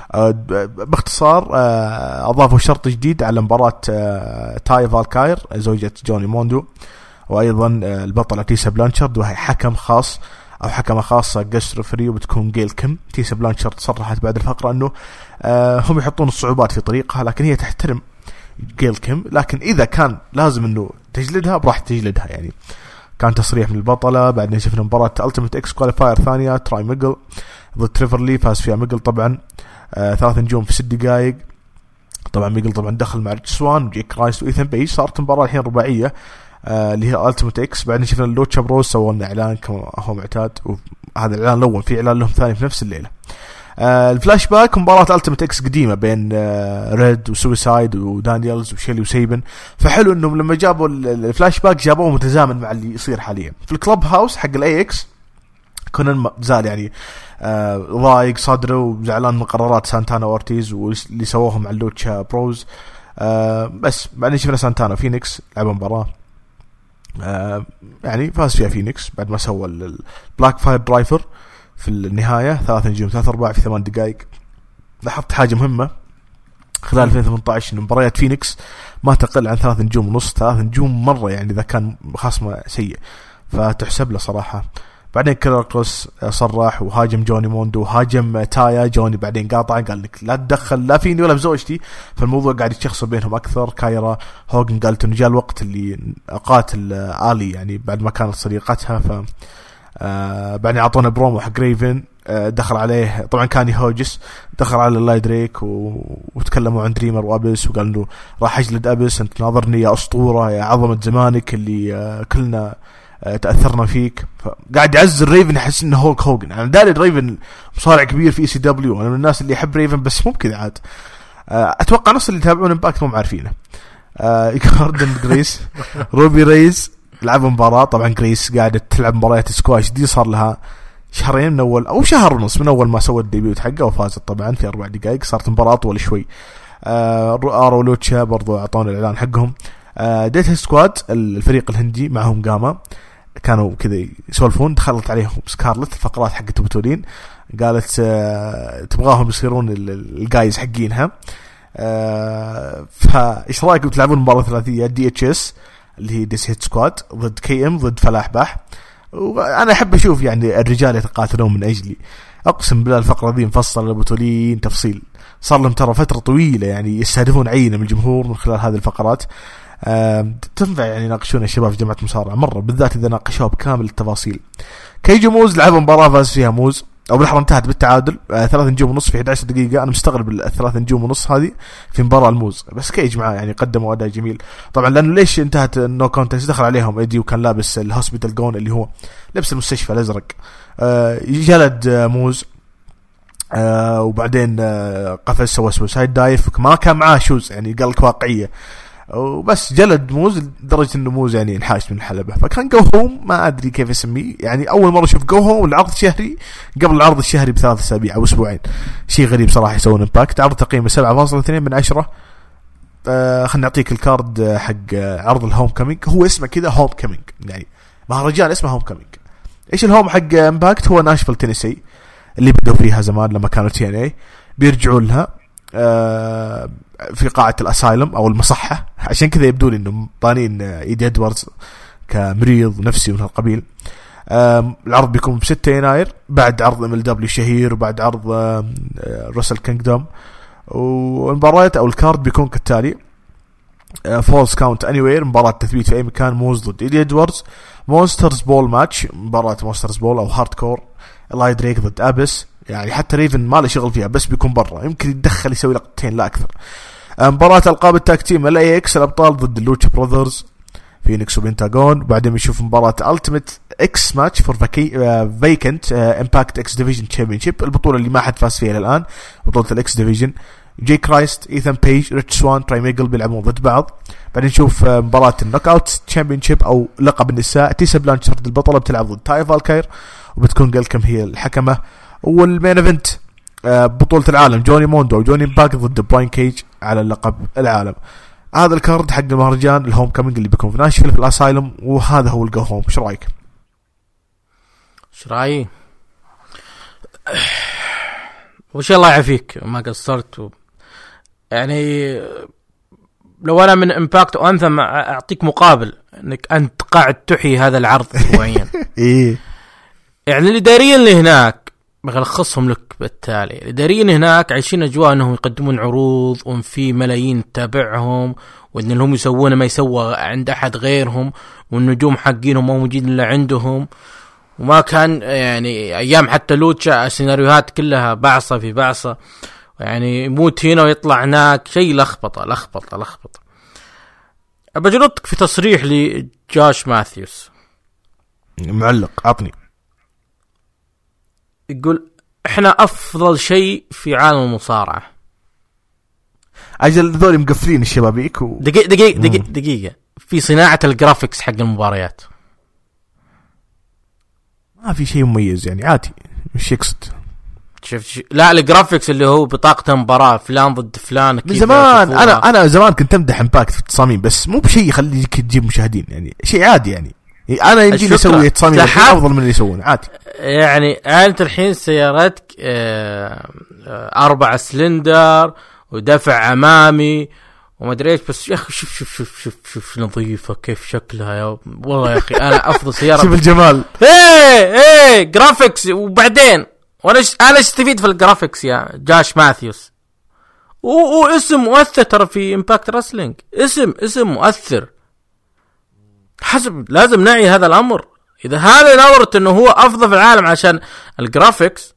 باختصار اضافوا شرط جديد على مباراه تاي فالكاير زوجة جوني موندو، وايضا البطله تيسا بلانشارد، وهي حكم خاص او حكمه خاصه جست ريفري، وبتكون جيل كيم. تيسا بلانشارد صرحت بعد الفقره انه هم يحطون الصعوبات في طريقها، لكن هي تحترم جيل كيم، لكن اذا كان لازم انه تجلدها براح تجلدها. يعني كان تصريح من البطله. بعدين شفنا مباراه التيميت اكس كواليفاير ثانيه، تراي ميجل ضد تريفر لي، فاز فيها ميجل طبعا 3 نجوم في 6 دقائق. طبعا ميجل طبعا دخل مع ريتش سوان وجي كرايست وإيثان بيج. صارت مباراه الحين رباعيه اللي هي التيميت اكس. بعدين شفنا اللوتشا بروز سووا لنا اعلان كما هو معتاد، وهذا الاعلان الاول، في اعلان لهم ثاني في نفس الليله. الفلاش باك مباراة التيمت اكس قديمة بين ريد وسويسايد ودانييلز وشيلي وسيبن. فحلو انهم لما جابوا الفلاش باك جابوه متزامن مع اللي يصير حاليا في الكلب هاوس حق الاي اكس. كونان زال يعني ضايق صدره وزعلان من قرارات سانتانا وارتيز واللي سووهم على اللوتشا بروز. بس بعدين شفنا سانتانا فينيكس لعبوا مباراة يعني فاز فيها فينيكس بعد ما سوى البلاك فاير درايفر في النهاية 3 نجوم 3-4 في 8 دقائق. لاحظت حاجة مهمة خلال 2018 إن مباريات فينيكس ما تقل عن 3 نجوم ونص. 3 نجوم مرة يعني إذا كان خصمه سيء فتحسب له صراحة. بعدين كيلر كروس صرح وهاجم جوني موندو وهاجم تايا. جوني بعدين قاطع قال لك لا تدخل لا فيني ولا بزوجتي. فالموضوع قاعد يتشخص بينهم أكثر. كايرا هوجن قالت إنه جاء الوقت اللي قاتل آلي يعني بعد ما كانت صديقتها. ف بعدين أعطونا برومو حق ريفن دخل عليه طبعا كان يهوجس دخل على اللاي دريك وتكلموا عن دريمر وابس وقال انه راح اجلد ابس انت ناظرني يا اسطوره يا عظمه زمانك اللي كلنا تاثرنا فيك. فقاعد يعزز ريفن يحس انه هولك هوجن. انا داري ريفن مصارع كبير في ECW انا من الناس اللي يحب ريفن بس مو كذا عاد. اتوقع نص اللي يتابعون امباكت مو عارفينه. كاردن جريس روبي ريز لعبوا مباراة. طبعا جريس قاعدة تلعب مباريات سكواش دي صار لها شهرين من أول أو شهر ونص من أول ما سوت الديبيوت حقه وفازت طبعا في 4 دقائق. صارت مباراة أطول شوي. آرو لوتشا برضو أعطونا الإعلان حقهم. ديت سكواد الفريق الهندي معهم قاما كانوا كذا يسولفون. دخلت عليهم سكارلت الفقرات حقت بطولين قالت تبغاهم يصيرون الجايز حقينها. فإيش رأيكم تلعبون مباراة ثلاثية DHS اللي هي ديس هيت سكواد ضد KM ضد فلاح باح. وأنا أحب أشوف يعني الرجال يتقاتلون من أجلي. أقسم بالله الفقرة دي مفصلة لبطولين تفصيل. صار لهم ترى فترة طويلة يعني يستهدفون عينة من الجمهور من خلال هذه الفقرات. تنفع يعني يناقشون الشباب في جامعة مصارعة مرة بالذات إذا ناقشوها بكامل التفاصيل. كيجو موز لعب مباراة فاز فيها موز أو بالأحرى انتهت بالتعادل 3 نجوم ونص في 11 دقيقة. أنا مستغرب 3 نجوم ونص هذه في مباراة الموز بس كيج معاه يعني قدموا أداء جميل طبعا. لأنه ليش انتهت نو كونتنس دخل عليهم إيدي وكان لابس الهوسبيتال جون اللي هو لبس المستشفى الأزرق. جلد موز وبعدين قفز سوى سويسايد دايف ما كان معاه شوز يعني قالك واقعية وبس جلد موز لدرجة انه موز يعني انحاش من الحلبة. فكان جو هوم ما ادري كيف اسميه يعني اول مرة اشوف جو هوم العرض شهري قبل العرض الشهري ب3 أسابيع او اسبوعين. شيء غريب صراحة يسوون امباكت. عرض تقييمه 7.2 من 10. خلنا نعطيك الكارد حق عرض الهوم كامينج. هو اسمه كذا هوم كامينج يعني مهرجان اسمه هوم كامينج. ايش الهوم حق امباكت؟ هو ناشفيل تينيسي اللي بدوا فيها زمان لما كانوا TNA بيرجعون لها في قاعة الأسايلم أو المصحة عشان كذا يبدون إنه طانين إيدي إدواردز كمريض نفسي من هالقبيل. العرض بيكون ب6 يناير بعد عرض MLW شهير وبعد عرض روسل كينغدوم. والمباريات أو الكارد بيكون كالتالي: فولس كاونت أنيوير مباراة تثبيت في أي مكان موز ضد إيدي إدواردز. مونسترز بول ماتش مباراة مونسترز بول أو هاردكور لاي دريك ضد أبس يعني حتى ريفن ما له شغل فيها بس بيكون برا يمكن يتدخل يسوي لقطتين لا أكثر. مباراة ألقاب التاك تيم LAX الأبطال ضد اللوتشا براذرز فينيكس وبنتاغون. وبعدين بنشوف مباراة ألتيميت إكس ماتش فور فيكنت إمباكت إكس ديفيجن تشامبيونشيب البطولة اللي ما حد فاز فيها الآن بطولة الإكس ديفيجن. جي كرايست إيثان بيج ريتش سوان تراي ميجل بيلعبون ضد بعض. بعدين نشوف مباراة النوك أوت تشامبيونشيب أو لقب النساء تيسا بلانشارد البطلة بتلعب ضد تاي فالكاير وبتكون جالكم هي الحكمة. والمين ايفنت بطولة العالم جوني موندو وجوني باك ضد براين كيج على اللقب العالم. هذا الكارد حق المهرجان الهوم كامينج اللي بيكون في ناشفيل في الاسايلم وهذا هو الجو هوم. ايش رايك؟ ايش رايي؟ وش الله يعافيك ما قصرت يعني لو انا من امباكت وانثم اعطيك مقابل انك انت قاعد تحيي هذا العرض اسبوعيا. ايه يعني الاداريين اللي هناك بلخصهم لك بالتالي. الاداريين هناك عايشين اجواء انهم يقدمون عروض وان في ملايين تتابعهم وان هم يسوون ما يسوى عند احد غيرهم والنجوم حقينهم مو موجودين الا عندهم. وما كان يعني ايام حتى لوتشا السيناريوهات كلها بعصة في بعصة يعني يموت هنا ويطلع هناك شيء لخبطة. أبجلطك في تصريح لجاش ماثيوس معلق عطني يقول احنا افضل شيء في عالم المصارعة. اجل ذولي مقفلين الشبابيك دقيقة في صناعة الجرافيكس حق المباريات ما في شيء مميز يعني، عادي مش يقصد. شفت لا الجرافيكس اللي هو بطاقة مباراة فلان ضد فلان من زمان. انا زمان كنت امدح امباكت في التصاميم، بس مو بشيء يخليك تجيب مشاهدين يعني، شيء عادي يعني. انا يمديني اسوي تصاميم افضل من اللي يسوون عادي يعني. انت الحين سيارتك 4 سلندر ودفع امامي وما ادري ايش، بس يا اخي شوف نظيفه كيف شكلها يا والله يا اخي. انا افضل سياره شوف الجمال. ايه جرافيكس. وبعدين انا استفيد في الجرافيكس يا جاش ماثيوس، واسم مؤثر ترى في امباكت رسلينج، اسم مؤثر. حسب لازم نعي هذا الامر. اذا هذا نظرت انه هو افضل في العالم عشان الجرافيكس،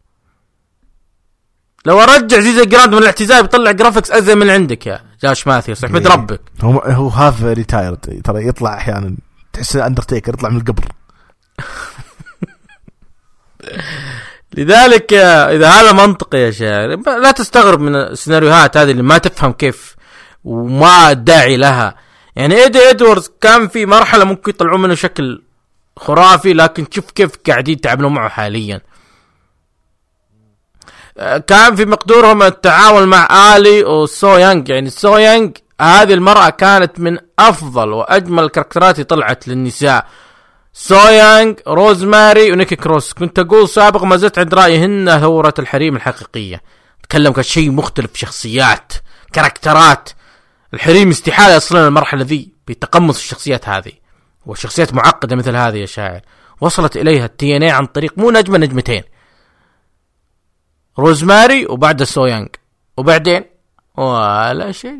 لو ارجع زي جراند من الاعتزال بيطلع جرافيكس ازين من عندك يا جاش ماثيوس. احمد ربك. هو هاف ريتايرد ترى، يطلع احيانا تحس اندرتيكر يطلع من القبر. لذلك اذا هذا منطقي يا شاعر لا تستغرب من السيناريوهات هذه اللي ما تفهم كيف وما داعي لها. يعني ايدي ادواردز كان في مرحلة ممكن يطلعوا منه شكل خرافي، لكن شوف كيف قاعدين يتعاملوا معه حاليا. كان في مقدورهم التعاون مع آلي وسو يانج. يعني سو يانج هذه المرأة كانت من أفضل وأجمل الكاركترات طلعت للنساء. سو يانج، روزماري ونيكي كروس. كنت أقول سابق ما زلت عند رأيي هن ثورة الحريم الحقيقية. تكلم كشيء مختلف، شخصيات كاركترات. الحريم استحالة يصلون المرحلة ذي بتقمص الشخصيات هذه، وشخصيات معقدة مثل هذه يا شاعر وصلت إليها التي ان اي عن طريق مو نجمة نجمتين، روزماري وبعد سو يانج، وبعدين ولا شيء.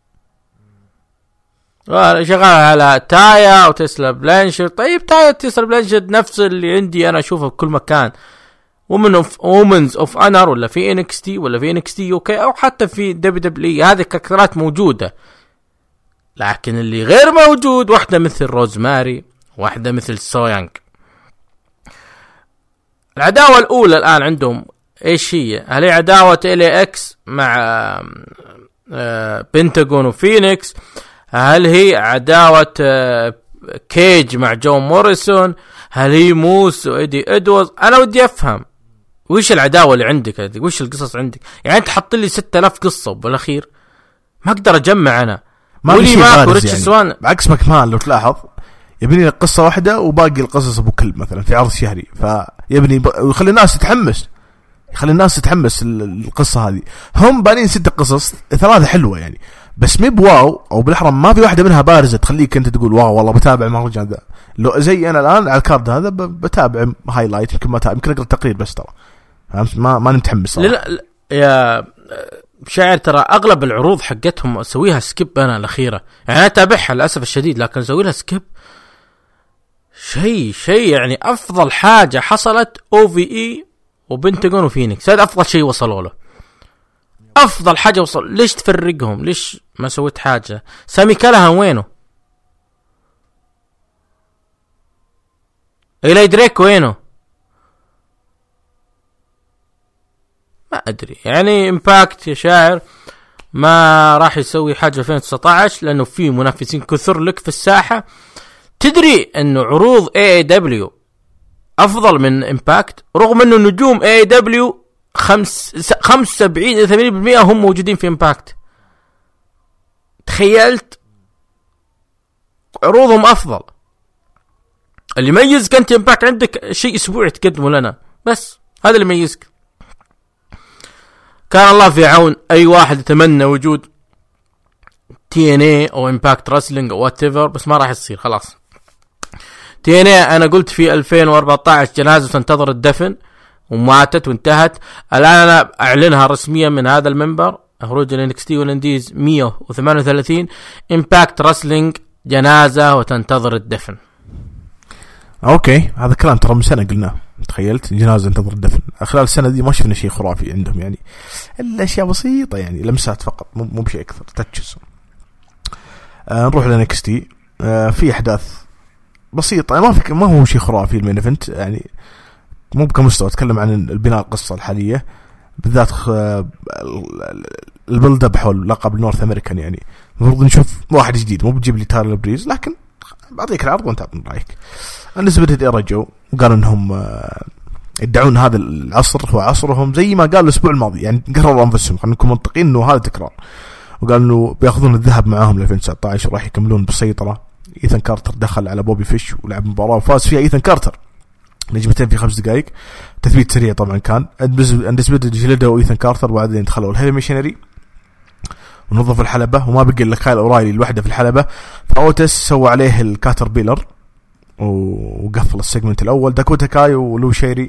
شغال على تايا وتسلا بلانشر. طيب تايا وتسلا بلانشر نفس اللي عندي انا اشوفه في كل مكان، وومنز اوف انر ولا في انكستي ولا في انكستي اوكي او حتى في دبليو. هذه الكاركترات موجوده، لكن اللي غير موجود واحده مثل روزماري، واحده مثل سو يانج. العداوه الاولى الان عندهم ايش هي؟ هل هي عداوه الي اكس مع بنتاغون وفينيكس؟ هل هي عداوة كيج مع جون موريسون؟ هل هي موس وإيدي إدوارز؟ أنا ودي أفهم وش العداوة اللي عندك هذه، وش القصص عندك؟ يعني أنت حط لي 6000 قصة بالأخير ما أقدر أجمع أنا. ما في شيء بارز يعني. بعكس مكمان لو تلاحظ يبني لك قصة واحدة وباقي القصص أبو كلب مثلا في عرض شهري، فيبني ويخلي الناس تتحمس، القصة هذه. هم بانين 6 قصص، 3 حلوة يعني بس مي بواو، او بالاحرى ما في واحده منها بارزه تخليك انت تقول واو والله بتابع المهرجان ذا. لو زي انا الان على الكارد هذا بتابع هايلايت، يمكن ما يمكن اقرا التقرير بس ترى ما متحمس. لا يا شاعر ترى اغلب العروض حقتهم اسويها سكيب انا الاخيره، يعني انا اتابعها للاسف الشديد لكن اسوي لها سكيب. شيء يعني افضل حاجه حصلت OVE وبنتاغون وفينيكس، هذا افضل شيء وصلوا له، افضل حاجه وصل. ليش تفرقهم؟ ليش ما سويت حاجه؟ سامي كالهان وينه؟ إيلاي دريك وينه؟ ما ادري. يعني امباكت يا شاعر ما راح يسوي حاجه 2019 لانه في منافسين كثر لك في الساحه. تدري انه عروض AEW افضل من امباكت رغم انه نجوم AEW 75-80% هم موجودين في امباكت. تخيلت عروضهم افضل. اللي يميزك انت امباكت عندك شيء اسبوعي تقدمه لنا بس، هذا اللي يميزك. كان الله في عون اي واحد يتمنى وجود TNA او امباكت رسلينج او whatever، بس ما راح يصير خلاص. TNA انا قلت في 2014 جنازة تنتظر الدفن وماتت وانتهت. الان انا اعلنها رسميا من هذا المنبر، خروج NXT والانديز 138. امباكت رسلينج جنازة وتنتظر الدفن. اوكي هذا كلام ترى من سنة قلناه، تخيلت جنازة تنتظر الدفن. خلال السنة دي ما شفنا شيء خرافي عندهم يعني، الا اشياء بسيطة يعني لمسات فقط مو بشيء اكثر تتشز. نروح لNXT. في احداث بسيطة ما هو شيء خرافي. المين ايفنت يعني مو كمستوى، اتكلم عن البناء القصة الحالية بالذات البلد اب حول لقب النورث امريكان. يعني المفروض نشوف واحد جديد، مو بتجيب لي تايلر بريز، لكن بعطيك العرض وانت اعطني رايك. النسبة ايرا جو وقالوا انهم يدعون هذا العصر هو عصرهم زي ما قالوا الاسبوع الماضي، يعني قرروا انفسهم، خلينا نكون منطقيين انه هذا تكرار، وقالوا انه بياخذون الذهب معاهم ل 2019 وراح يكملون بالسيطرة. ايثان كارتر دخل على بوبي فيش ولعب مباراة وفاز فيها ايثان كارتر نجمتين في 5 دقائق، تثبيت سريع طبعا كان. اندسبيتد جلده وايثان كارتر، وبعدين دخلوا الهيفي ميشنري ونظف الحلبة، وما بقى الا كايل اورايلي الوحده في الحلبة. فاوتس سوى عليه الكاتر بيلر وقفل السيجمنت الاول. داكوتا كاي ولو شيري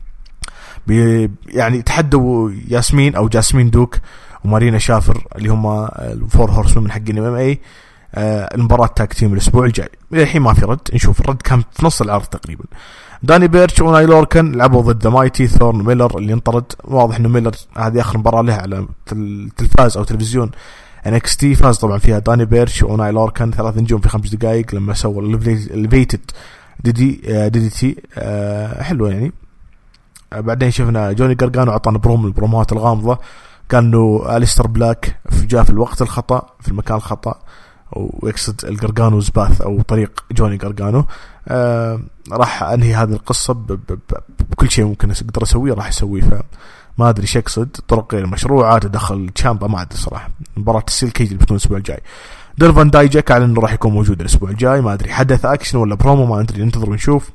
يعني تحدوا ياسمين او جاسمين دوك ومارينا شافر اللي هم الفور هورسمان من حقين ام ام اي المباراة تاك تيم الاسبوع الجاي. الحين ما في رد، نشوف الرد كان في نص العرض تقريبا. داني بيرتش وناي لوركن لعبوا ضد مايتي ثورن ميلر اللي انطرد. واضح انه ميلر هذه اخر مباراة له على التلفاز او تلفزيون NXT، فاز طبعا فيها داني بيرتش وناي لوركن 3 نجوم في 5 دقائق لما سووا الليفيتد دي تي حلوة يعني. بعدين شفنا جوني غارغانو عطانا البرومات الغامضة، كانوا أليستر بلاك جاء في الوقت الخطأ في المكان الخطأ ويقصد الغارغانوز باث أو طريق جوني غارغانو. راح أنهي هذه القصة بكل شيء ممكن أقدر أسويه راح أسويه. فما أدري شو يقصد، طرق غير مشروعة، تدخل تشامبا، ما أدري صراحة. مباراة السيل كيج اللي بتكون الأسبوع الجاي. ديرفان دايجاك على إنه راح يكون موجود الأسبوع الجاي، ما أدري حدث أكشن ولا برومو، ما أدري، ننتظر ونشوف.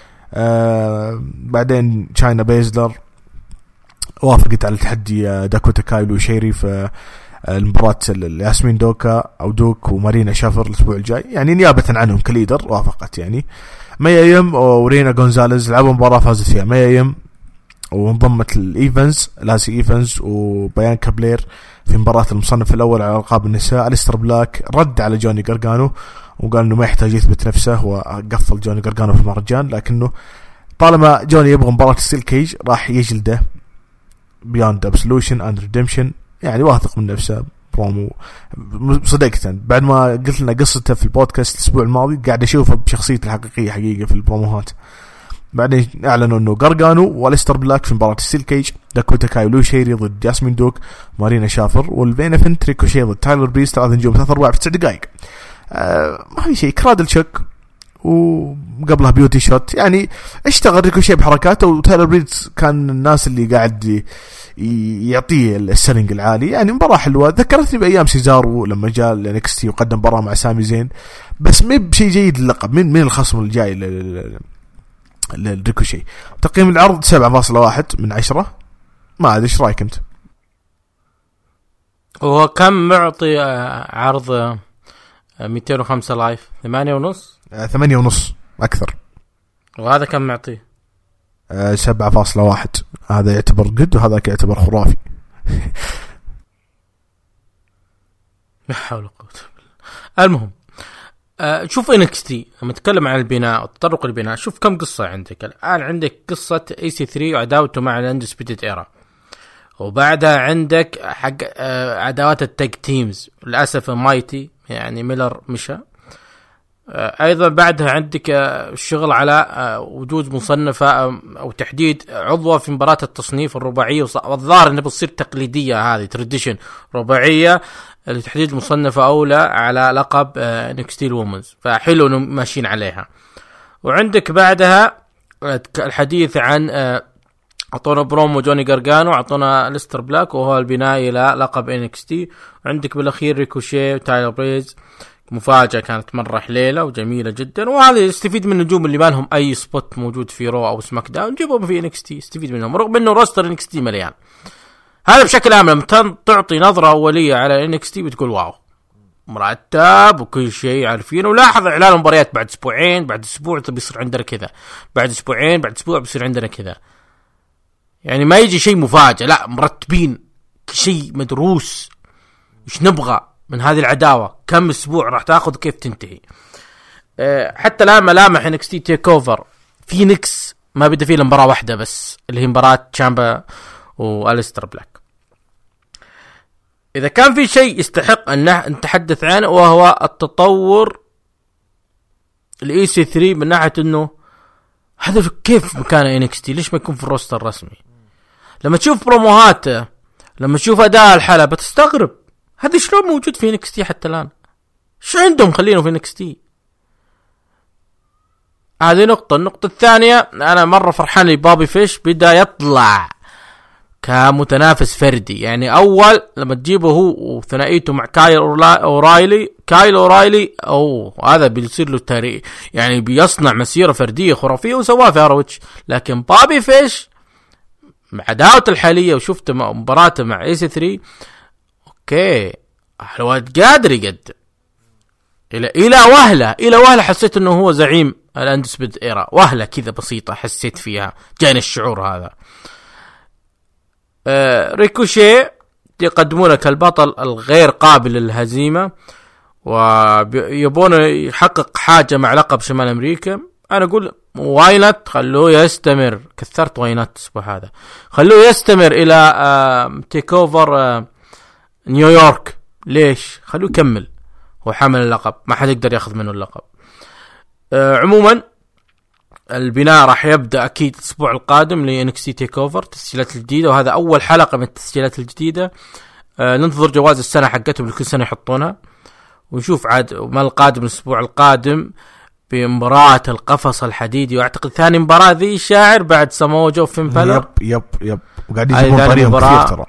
بعدين تشاينا بيزلر وافقت على تحدي داكوتا كايلو وشيري في المباراة ياسمين دوكا أو دوك ومارينا شافر الأسبوع الجاي، يعني نيابة عنهم كليدر وافقت. يعني مايا يم ورينا غونزاليز لعبوا مباراة فازت فيها مايا يم، وانضمت الإيفنز لاسي إيفنز وبيانكا بلير في مباراة المصنف الأول على ألقاب النساء. أليستر بلاك رد على جوني غارغانو وقال إنه ما يحتاج يثبت نفسه، وقفل جوني غارغانو في المهرجان، لكنه طالما جوني يبغى مباراة ستيل كيج راح يجلده بياند ابسولوشن اند ريديمشن. يعني واثق من نفسه، برومو صدقة. بعد ما قلت لنا قصته في البودكاست الأسبوع الماضي قاعد أشوفه بشخصيته الحقيقية حقيقة في البروموهات. بعدين اعلنوا انه غارغانو واليستر بلاك في مباراة ستيل كيج، داكوتا كاي ولو شيري ضد جاسمين دوك مارينا شافر، والفين ايفنت ريكوشي ضد تايلر بريز 3 نجوم 3 أرباع في 9 دقائق. ما في شيء، كرادل شك وقبلها بيوتي شوت. يعني اشتغل ريكوشي بحركاته، وتايلر بريز كان الناس اللي قاعد يعطيه السيلينج العالي. يعني مباراة حلوة، ذكرتني بأيام سيزارو لما جاء لنكستي وقدم مباراة مع سامي زين، بس ما بشيء جيد للقب. من الخصم الجاي للريكوشي. تقييم العرض 7.1 من 10. ما أدري ايش رايك انت؟ هو كم معطي عرض 205 لايف؟ 8.5 8.5 اكثر. وهذا كم معطيه؟ 7.1. هذا يعتبر قد وهذا يعتبر خرافي. لا حول ولا قوة. المهم شوف NXT لما نتكلم عن البناء وتطرق البناء، شوف كم قصة عندك الآن. عندك قصة EC3 وعداوته مع الأندسبيتد إيرا، وبعدها عندك حق عداوات التاج تيمز، للأسف مايتي يعني ميلر مشى. أيضا بعدها عندك الشغل على وجود مصنفة أو تحديد عضوة في مباراة التصنيف الرباعية، والظاهر أنها بتصير تقليدية، هذه تراديشن رباعية لتحديد مصنفة أولى على لقب NXT Women's، فحلو أنه ماشيين عليها. وعندك بعدها الحديث عن أعطونا برومو جوني غارغانو، أعطونا ليستر بلاك وهو البناء إلى لقب NXT. وعندك بالأخير ريكوشي وتايلر بريز، مفاجأة كانت مرة حليلة وجميلة جدا، وهذا يستفيد من النجوم اللي ما لهم أي سبوت موجود في رو أو سماك داون، جيبهم في NXT يستفيد منهم، رغم أنه روستر NXT مليان. هذا بشكل عام لما تعطي نظرة أولية على NXT بتقول واو، مرتب وكل شيء عارفين. ولاحظ إعلان المباريات بعد أسبوعين، بعد أسبوع بيصير عندنا كذا، بعد أسبوعين، بعد أسبوع بيصير عندنا كذا. يعني ما يجي شيء مفاجئ، لا مرتبين شيء مدروس. إيش نبغى من هذه العداوة، كم أسبوع راح تأخذ، كيف تنتهي. حتى الآن ملامح NXT تيك أوفر فينيكس ما بدأ فيه المباراة واحدة بس، اللي هي مباراة تشامبا وأليستر بلاك. إذا كان في شيء يستحق أن نتحدث عنه وهو التطور الEC3 من ناحية أنه هذا كيف مكان NXT؟ ليش ما يكون في الروستر الرسمي؟ لما تشوف بروموهاته، لما تشوف أداء الحلبة تستغرب هذا شلون موجود في NXT حتى الآن؟ شو عندهم خلينه في NXT؟ هذه نقطة. النقطة الثانية، أنا مرة فرحان لي بابي فيش بدأ يطلع كمتنافس فردي. يعني أول لما تجيبه هو وثنائيته مع كايل أورايلي أو هذا بيصير له تاريخ، يعني بيصنع مسيرة فردية خرافية وسواها في أروتش. لكن بابي فيش مع عداوته الحالية وشفت مباراته مع AC3 أوكي الواد قادر يقدم إلى وهلة حسيت إنه هو زعيم الأندسبيد إيرا، وهلة كذا بسيطة حسيت فيها، جاني الشعور هذا. ريكوشي يقدمونك البطل الغير قابل للهزيمة ويبون يحقق حاجة مع لقب شمال أمريكا. أنا أقول واينت خلوه يستمر، كثرت واينت الأسبوع هذا، خلوه يستمر إلى تيك أوفر نيويورك. ليش؟ خلوه يكمل، هو حامل اللقب، ما حد يقدر ياخذ منه اللقب. عموما البناء راح يبدأ أكيد الأسبوع القادم لNXT تيك أوفر، تسجيلات الجديدة، وهذا أول حلقة من التسجيلات الجديدة. ننتظر جواز السنة حقتهم لكل سنة يحطونها، ونشوف عاد ما القادم الأسبوع القادم بمباراة القفص الحديدي، وأعتقد ثاني مباراة ذي شاعر بعد سامو جو فين بالر. يب وقاعدين يجيبون طريقهم كثير ترى.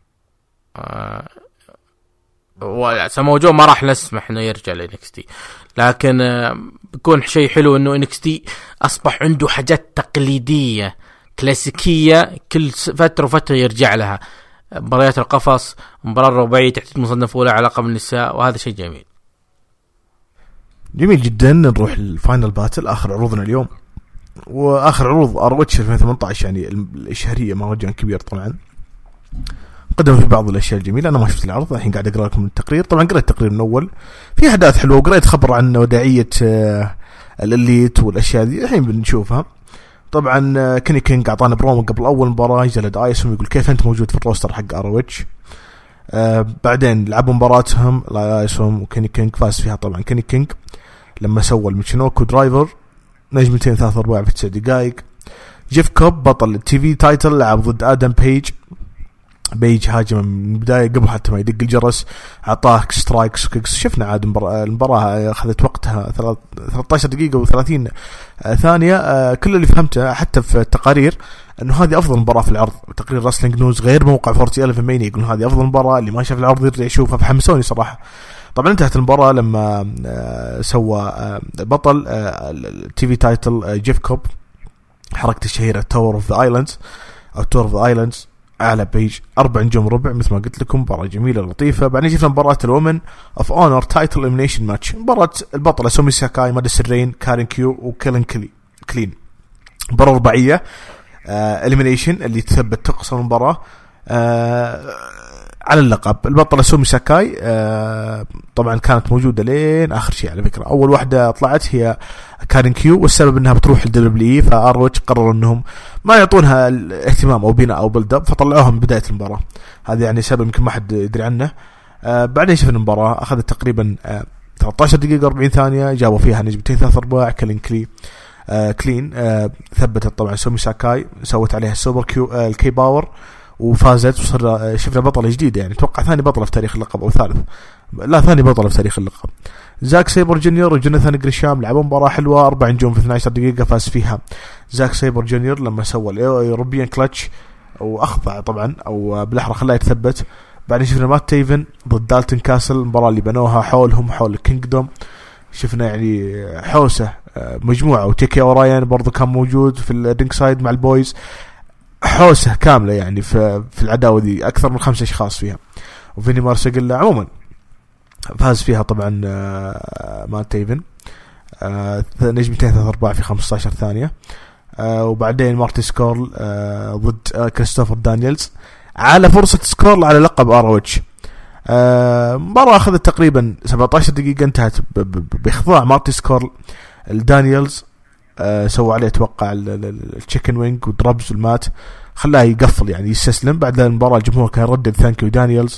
سامو جو ما راح نسمح انه يرجع لNXT، لكن بيكون شيء حلو انه NXT اصبح عنده حاجات تقليدية كلاسيكية كل فترة وفترة يرجع لها. مباريات القفص، مباراة الرباعية تحت مصنف أولى على لقب النساء، وهذا شيء جميل جدا. نروح الفاينل باتل، آخر عروضنا اليوم وآخر عروض أروتش 2018 يعني الإشهارية، مهرجان كبير طبعا. قدموا في بعض الأشياء الجميلة، أنا ما شفت العرض، الحين قاعد أقرأ لكم التقرير. طبعا قرأت التقرير من أول، في أحداث حلوة، وقرأت خبر عن وداعية الإليت والأشياء دي الحين بنشوفها. طبعا كيني كينج أعطانا برومو قبل أول مباراة، جلد آيسوم يقول كيف أنت موجود في الروستر حق أروتش. بعدين لعبوا مباراتهم آيسوم وكيني كينج، فاز فيها طبعا كيني كينج لما سوى الميشينوكو درايفر، نجم 203 في 9 دقائق. جيف كوب بطل التي في تايتل، لعب ضد آدم بيج هاجم من البداية قبل حتى ما يدق الجرس، عطاه سترايكس وكيكس. شفنا عاد المباراة أخذت وقتها 13 دقيقة و30 ثانية. كل اللي فهمته حتى في التقارير أنه هذه أفضل مباراة في العرض. تقرير راسلينج نيوز غير موقع 40,000 ماني يقول هذه أفضل مباراة، اللي ما شاف العرض يرجع يشوفها، فحمسوني صراحة. طبعا انتهت المباراة لما سوى بطل التي في تايتل جيف كوب حركة الشهيرة تاور اوف ذا ايلاندز على بيج 4 نجوم ربع. مثل ما قلت لكم مباراة جميلة لطيفة. بعدين شفنا مباراة الومن اوف اونر تايتل اليمينيشن ماتش، مباراة البطلة سومي ساكاي، ماديسون رين، كارين كيو وكيلين كلين. مباراة رباعية اليمينيشن اللي تثبت تقصر المباراة على اللقب. البطلة سومي ساكاي طبعا كانت موجودة لين آخر شيء على فكرة. أول واحدة طلعت هي كارين كيو، والسبب أنها بتروح للدبليو، فأروتش قرروا أنهم ما يعطونها الاهتمام أو بناء أو بلدب، فطلعوهم بداية المباراة. هذا يعني سبب يمكن ما حد يدري عنه. بعدين شفنا المباراة أخذت تقريبا 13 دقيقة 40 ثانية، جابوا فيها نجمتين 3 أرباع. كلين ثبتت طبعا سومي ساكاي، سوت عليها السوبر الكي باور وفازت، وصار شفنا بطلة جديدة، يعني توقع ثاني بطلة في تاريخ اللقب أو ثالث، لا ثاني بطلة في تاريخ اللقب. زاك سايبر جونيور وجوناثان جريشام لعبوا مباراة حلوة 4 نجوم في 12 دقيقة، فاز فيها زاك سايبر جونيور لما سوى اليوروبيان كلاتش وأخضع طبعا، أو بالأحرى خلاه يتثبت. بعدين شفنا مات تيفن ضد دالتون كاسل، المباراة اللي بنوها حولهم حول الكينجدوم. شفنا يعني حوسة مجموعة، وتيكي أورايان برضو كان موجود في الرينج سايد مع البويز، حوسة كاملة يعني في العداوة دي، أكثر من 5 أشخاص فيها. وفيني مارسيجل عموما فاز فيها طبعا مات تيفن، نجمتين 3 أرباع في 15 ثانية. وبعدين مارتي سكورل ضد كريستوفر دانييلز على فرصة سكورل على لقب أروتش. مباراة أخذت تقريبا 17 دقيقة، انتهت بإخضاع مارتي سكورل. الدانييلز سوى عليه توقع التشيكن وينج ودربز والمات، خلاه يقفل يعني يستسلم. بعد المباراة الجمهور كان يردد ثانك يو دانييلز.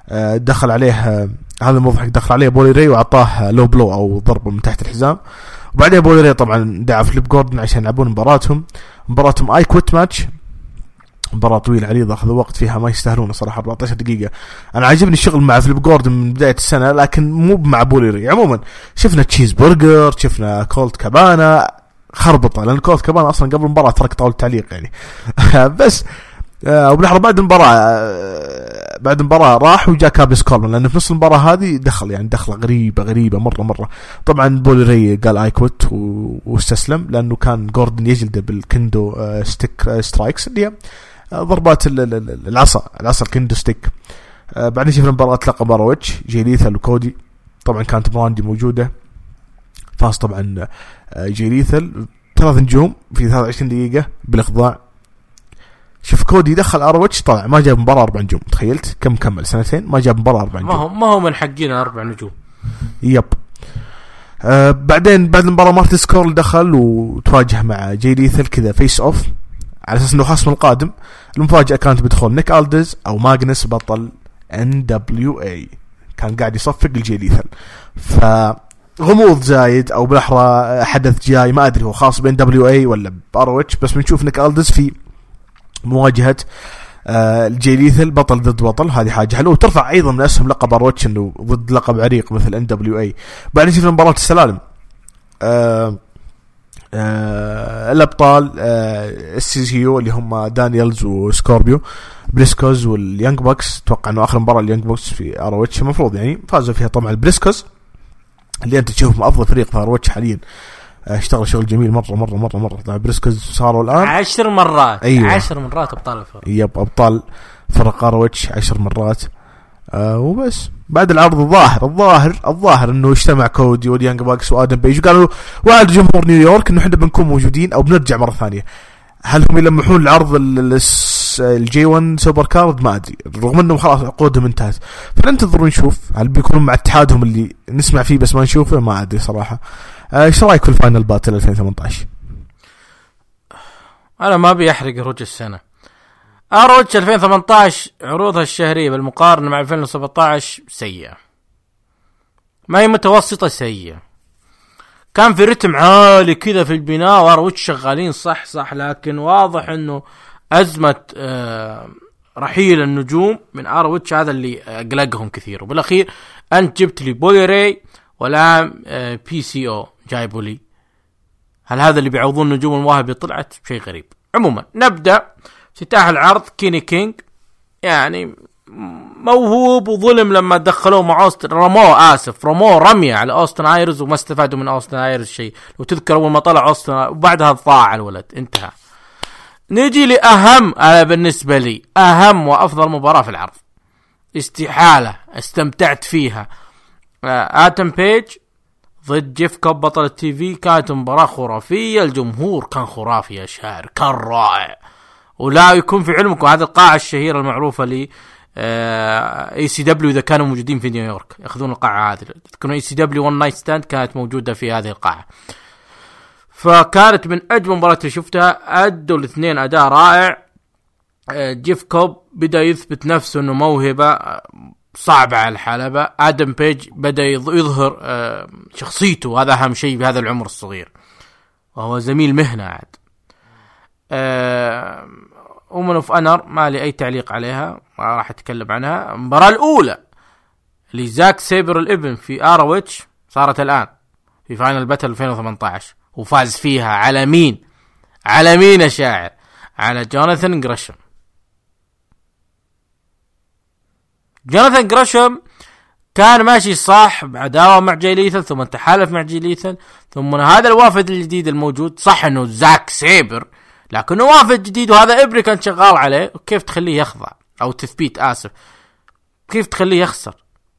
دخل عليه هذا المضحك، دخل عليه بولي ري وعطاه لو بلو أو ضربة من تحت الحزام، وبعدين بولي راي طبعا دعا فليب جوردن عشان يلعبون مباراتهم اي كويت ماتش. مباراة طويلة عريضة أخذ وقت فيها ما يستاهلون صراحة 14 دقيقة. أنا عجبني الشغل مع فليب جوردن من بداية السنة لكن مو مع بولي راي. عموما شفنا تشيز برجر، شفنا كولت كابانا خربطة، لأن كولت كابانا أصلا قبل المباراة ترك طاولة تعليق يعني بس وبالأحرى بعد المباراة راح وجاء كابس كولمان، لأنه في نص المباراة هذه دخل يعني دخلة غريبة مرة. طبعا بولي راي قال اي كويت واستسلم، لأنه كان جوردن يجلده بالكندو ستيك سترايكس اللي هي ضربات العصا الكندو ستيك. بعدين شفنا مباراة لقب بارويتش جي ليثل وكودي. طبعا كانت براندي موجودة، فاز طبعا جي ليثل 3 نجوم في 23 دقيقة بالإخضاع. شوف كودي دخل اروتش طلع ما جاب مباراة 4 نجوم، تخيلت كم كمل سنتين ما جاب مباراة 4 نجوم. ما هو من حقنا 4 نجوم. يب. بعدين بعد المباراة مارتن سكورل دخل وتواجه مع جي ليثل كذا فيس اوف على اساس انه خصم القادم. المفاجأة كانت بدخول نيك ألدز او ماغنس بطل NWA، كان قاعد يصفق الجي ليثل. فغموض زايد او بالاحرى حدث جاي ما ادري هو خاص بين NWA ولا باروتش، بس بنشوف نيك ألدز في مواجهة الجي ليثل بطل ضد بطل. هذه حاجة حلوة وترفع أيضا من أسهم لقب أروتش إنه ضد لقب عريق مثل NWA. بعدين شفنا مباراة السلالم الأبطال السيزيو اللي هم دانييلز وسكوربيو بريسكوز واليانج بوكس. توقع إنه آخر مباراة اليانج بوكس في أروتش المفروض يعني فازوا فيها طبعا البريسكوز اللي أنت تشوفهم أفضل فريق في أروتش حاليا. اشتغل شغل جميل مرة. طبعا بريسكوز صاروا الآن 10 مرات. أيوة. 10 مرات أبطال الفرق. يب أبطال فرق أروتش 10 مرات. وبس بعد العرض الظاهر انه اجتمع كودي واليانج باكس وادم بيج وقالوا وعد جمهور نيويورك انه احنا بنكون موجودين او بنرجع مرة ثانية. هل هم يلمحون العرض الجي 1 سوبر كارد؟ ما ادري، رغم انهم خلاص عقودهم انتهت. فننتظر ونشوف هل بيكونوا مع اتحادهم اللي نسمع فيه بس ما نشوفه، ما ادري صراحة. ايش رايك في الفاينل باتل 2018؟ انا ما بيحرق روج السنه. روج 2018 عروضها الشهريه بالمقارنه مع 2017 سيئه، ما هي متوسطه سيئه. كان في رتم عالي كذا في البناء وروج شغالين صح، لكن واضح انه ازمه رحيل النجوم من روج هذا اللي اقلقهم كثير. وبالاخير انت جبت لي بولي راي ولا PCO جايبوا لي. هل هذا اللي بيعوضون نجوم المواهب اللي طلعت؟ شيء غريب. عموما نبدأ افتتاح العرض. كيني كينج يعني موهوب وظلم لما دخلوه مع أوستن رموه رمية على أوستن آيرز وما استفادوا من أوستن آيرز شيء. لو تذكر أول ما طلع أوستن وبعدها ضاع الولد انتهى. نجي لأهم أنا بالنسبة لي أهم وأفضل مباراة في العرض، استحالة استمتعت فيها، آدم بيج ضد جيف كوب بطل التي في. كانت مباراة خرافية، الجمهور كان خرافي يا شاعر، كان رائع. ولا يكون في علمكم هذه القاعة الشهيرة المعروفة ل ECW إذا كانوا موجودين في نيويورك يأخذون القاعة هذه. تكونوا ECW One Night Stand كانت موجودة في هذه القاعة. فكانت من أجمل مباراة اللي شفتها، أدوا الاثنين أداء رائع. جيف كوب بدأ يثبت نفسه أنه موهبة صعبة على الحلبة. آدم بيج بدأ يظهر شخصيته، هذا أهم شيء بهذا العمر الصغير، وهو زميل مهنة عاد. ومن اوف انر ما لي أي تعليق عليها، ما راح أتكلم عنها. المباراة الأولى لزاك سيبر الابن في آرويتش صارت الآن في فاينل باتل 2018 وفاز فيها على مين يا شاعر؟ على جوناثان غريشم. جوناثان غريشم كان ماشي صح بعداوة مع جاي ليثل، ثم تحالف مع جاي ليثل، ثم هذا الوافد الجديد الموجود. صح انه زاك سيبر لكنه وافد جديد وهذا ابري كان شغال عليه. وكيف تخليه يخضع او تثبيت كيف تخليه يخسر؟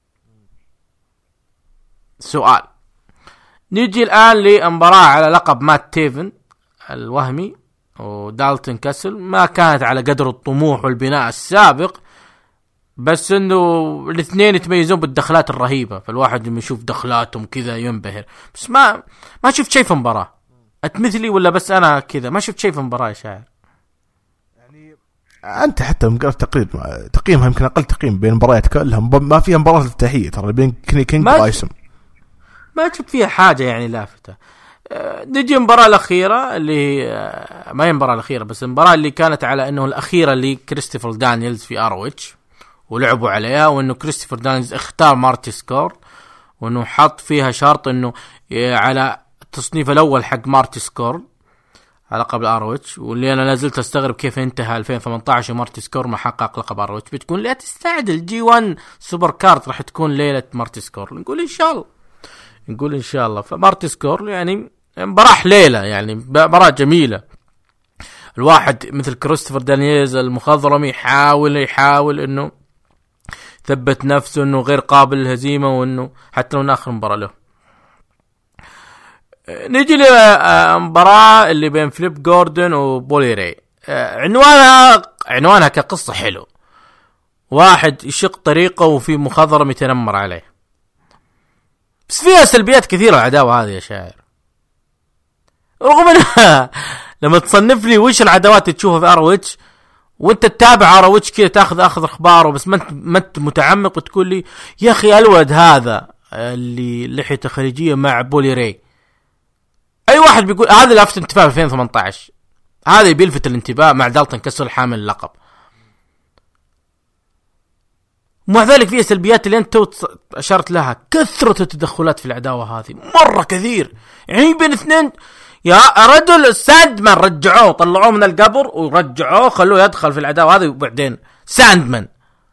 سؤال. نيجي الآن لمباراة على لقب مات تيفن الوهمي ودالتون كاسل. ما كانت على قدر الطموح والبناء السابق، بس انه الاثنين يتميزون بالدخلات الرهيبة، فالواحد لما يشوف دخلاتهم كذا ينبهر. بس ما شفت شيء في مباراة. أتمثلي ولا بس أنا كذا ما شفت شيء في مباراة يا شاعر؟ يعني أنت حتى من قرأت تقييمها يمكن أقل تقييم بين مباريات كلها. ما فيها مباراة افتتاحية ترى بين كينج ورايسم، ما شفت فيها حاجة يعني لافتة. نجي المباراة الأخيرة اللي ما هي المباراة الأخيرة، بس المباراة اللي كانت على أنه الأخيرة اللي كريستوفر دانييلز في ROH ولعبوا عليها، وأنه كريستوفر دانييلز اختار مارتي سكور، وأنه حط فيها شرط أنه على التصنيف الأول حق مارتي سكور على لقب ROH، واللي أنا لازلت أستغرب كيف انتهى 2018 ومارتي سكور ما حقق لقب ROH. بتكون لا تستعجل، G1 سوبر كارت راح تكون ليلة مارتي سكور، نقول إن شاء الله. فمارتي سكور يعني مباراة ليلة، يعني مباراة جميلة. الواحد مثل كريستوفر دانييلز المخضرم يحاول انه ثبت نفسه انه غير قابل للهزيمة، وانه حتى لو اخر مباراة له. نيجي لمباراة اللي بين فليب جوردن وبولي راي. عنوانها كقصة حلو، واحد يشق طريقه وفي مخضرم يتنمر عليه، بس فيها سلبيات كثيرة العداوة هذه يا شاعر. رغم انها لما تصنف لي وش العداوات تشوفها في ROH وانت تتابع ROH كذا تاخذ اخباره، بس ما انت متعمق، وتقول لي يا اخي الولد هذا اللي لحيته خليجية مع بولي راي، اي واحد بيقول هذا اللي لفت انتباه 2018، هذا بيلفت الانتباه مع دالتون كسر حامل اللقب. ومع ذلك فيها سلبيات اللي انت اشرت لها، كثرة التدخلات في العداوة هذه مرة كثير. يعني بين اثنين يا رجل ساندمان رجعوه، طلعوه من القبر ورجعوه خلوه يدخل في العداوة هذه، وبعدين ساندمان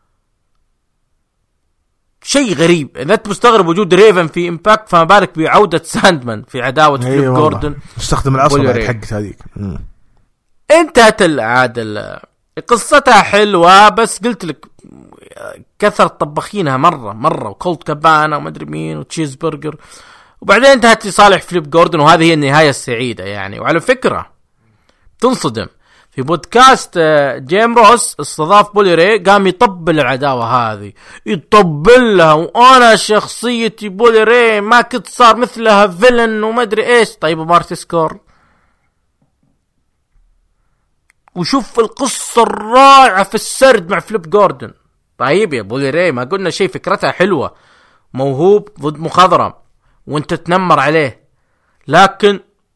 شيء غريب. اذا انت مستغرب وجود ريفن في امباكت، فما بالك بعودة ساندمان في عداوة فليب جوردن. استخدم العصا حقت هذيك. انتهت العادة، قصتها حلوة، بس قلت لك كثر طبخينها مرة وكولت كابانا ومدري مين وتشيز برجر، وبعدين انتهت لصالح فليب جوردن، وهذه هي النهاية السعيدة يعني. وعلى فكرة تنصدم، في بودكاست جيم روس استضاف بولي راي، قام يطبل العداوة هذه، يطبلها، وانا شخصيتي بولي راي ما كنت صار مثلها فيلن ومدري ايش. طيب مارتي سكور، وشوف القصة الرائعة في السرد مع فليب جوردن. طيب يا بولي راي ما قلنا شيء، فكرتها حلوة، موهوب ضد مخضرم وانت تنمر عليه، لكن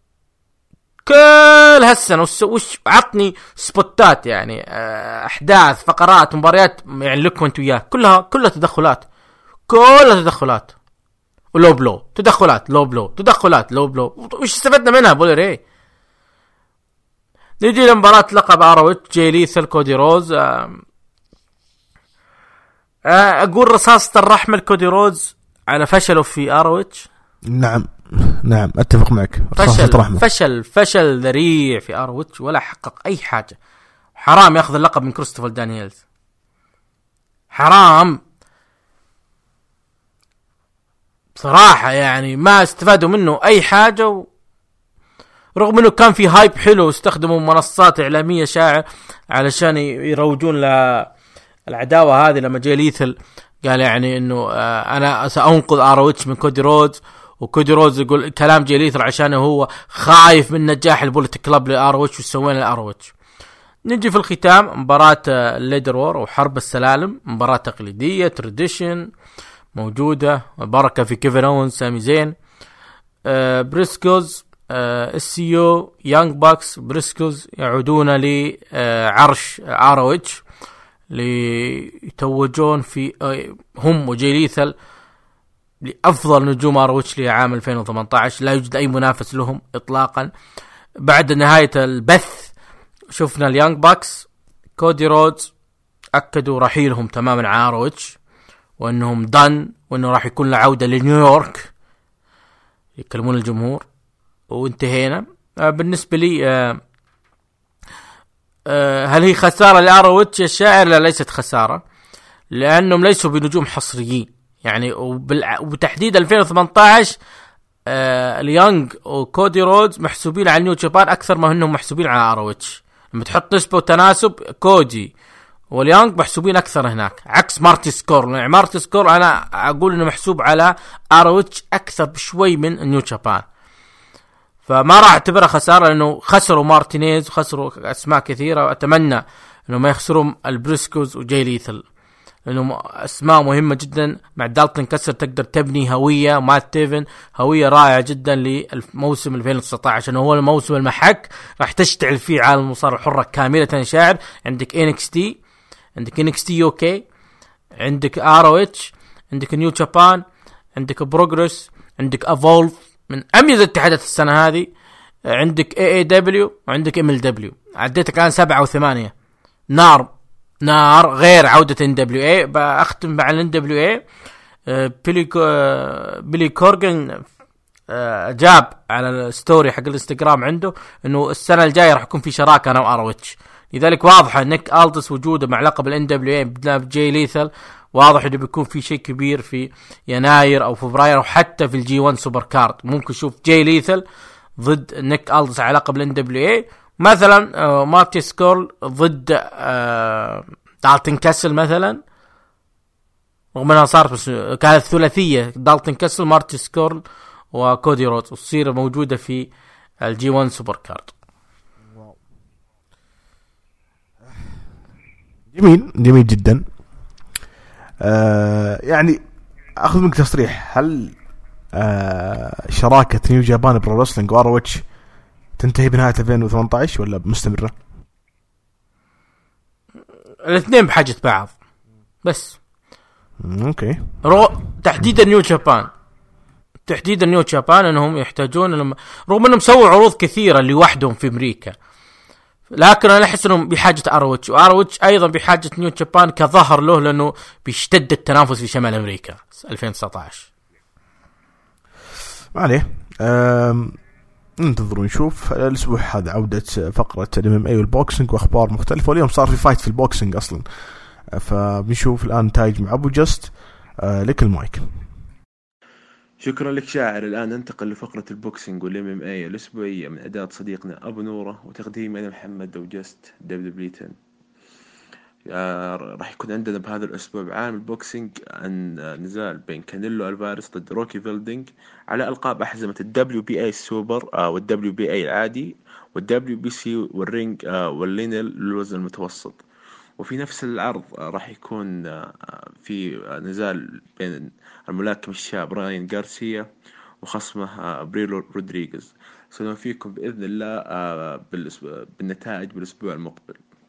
كل هالسنة وش عطني سبوتات يعني احداث فقرات مباريات يعني لك وانت وياه، كلها تدخلات، ولو بلو تدخلات، لو بلو. وش استفدنا منها بولي راي؟ نيجي لمباراة لقب ROH جاي ليثل كودي روز. اقول رصاصة الرحمة لكودي روز على فشله في ROH. نعم اتفق معك. فشل ذريع في ROH، ولا حقق اي حاجة. حرام ياخذ اللقب من كريستوفر دانييلز، حرام بصراحة، يعني ما استفادوا منه اي حاجة. رغم انه كان في هايب حلو، استخدموا منصات اعلامية شاعر علشان يروجون للعداوة هذه. لما جاء ليثل قال يعني انه انا سأنقذ ROH من كودي رودز، وكودي رودز يقول كلام جاء ليثل عشان هو خايف من نجاح البوليت كلاب لROH وسوين لROH. نجي في الختام مباراة الليدر وور وحرب السلالم، مباراة تقليدية تراديشن موجودة، بركة في كيفن اونز، سامي زين، بريسكوز، SCU، يانج باكس، بريسكوز يعودون لعرش ROH ليتوجون في هم وجاي ليثل لأفضل نجوم ROH لعام 2018. لا يوجد أي منافس لهم إطلاقا. بعد نهاية البث شفنا اليانج باكس كودي رودز أكدوا رحيلهم تماما عن ROH، وأنهم دان، وأنه راح يكون له عودة لنيويورك، يكلمون الجمهور، وانتهينا. بالنسبة لي هل هي خسارة لROH يا الشاعر؟ لا، ليست خسارة، لأنهم ليسوا بنجوم حصريين يعني. وبتحديد 2018 اليانج وكودي رودز محسوبين على نيو جابان أكثر ما هنهم محسوبين على ROH. لما تحط نسبة وتناسب، كودي واليانج محسوبين أكثر هناك، عكس مارتي سكور. يعني مارتي سكور أنا أقول إنه محسوب على ROH أكثر بشوي من نيو جابان، فما راح اعتبرها خسارة، لأنه خسروا مارتينيز وخسروا أسماء كثيرة، وأتمنى إنه ما يخسروا البريسكوز وجاي ليثل، لأنه أسماء مهمة جدا. مع دالتون كاسل تقدر تبني هوية. مات تيفن هوية رائعة جدا للموسم 2019 عشان هو الموسم المحك راح تشتعل فيه عالم المصارعة الحرة كاملة يا شاعر. عندك NXT، عندك NXT UK، عندك ROH، عندك نيو جابان، عندك بروجرس، عندك أفولف من أميز اتحادات السنة هذه، عندك AAW وعندك MLW. عديتك الآن 7 و8. نار غير عودة NWA. بأختم مع NWA. بيلي كورغن جاب على الستوري حق الانستغرام عنده انه السنة الجاية راح يكون في شراكة انا واروتش، لذلك واضح نيك ألتس وجوده مع لقب NWA بجانب جاي ليثل واضح انه بيكون في شيء كبير في يناير او فبراير، وحتى في الجي 1 سوبر كارد ممكن نشوف جاي ليثل ضد نيك ألتس على لقب NWA مثلا. مارتي سكول ضد دالتون كاسل مثلا، رغم انها صارت بس كانت ثلاثيه دالتون كاسل مارتي سكول وكودي روز، وتصير موجوده في الجي 1 سوبر كارد. جميل جدا. يعني اخذ منك تصريح، هل شراكه نيو جابان برو رسلينج واروتش تنتهي بنهايه 2018 ولا مستمره؟ الاثنين بحاجه بعض بس. اوكي. تحديدا نيو جابان انهم يحتاجون رغم انهم سووا عروض كثيره لوحدهم في امريكا، لكن انا احس انهم بحاجه اروتش، واروتش ايضا بحاجه نيو جابان كظهر له، لانه بيشتد التنافس في شمال امريكا 2019. ما عليه. ننتظر ونشوف. الاسبوع هذا عوده فقره MMA والبوكسينج واخبار مختلفه، واليوم صار في فايت في البوكسينج اصلا، فبنشوف الان نتائج مع ابو جست. لك المايك. شكرا لك شاعر. الآن ننتقل لفقرة البوكسينج والMMA الأسبوعية من إعداد صديقنا أبو نورة وتقديم أنا محمد وجست دبليو. راح يكون عندنا بهذا الأسبوع بعالم البوكسينج عن نزال بين كانيلو ألفاريس ضد روكي فيلدينج على ألقاب أحزمة WBA السوبر والWBA العادي والWBC والرينج واللينل للوزن المتوسط. وفي نفس العرض راح يكون في نزال بين الملاكم الشاب راين غارسيا وخصمه بريلو رودريغيز. سنوفيكم بإذن الله بالنتائج بالأسبوع المقبل.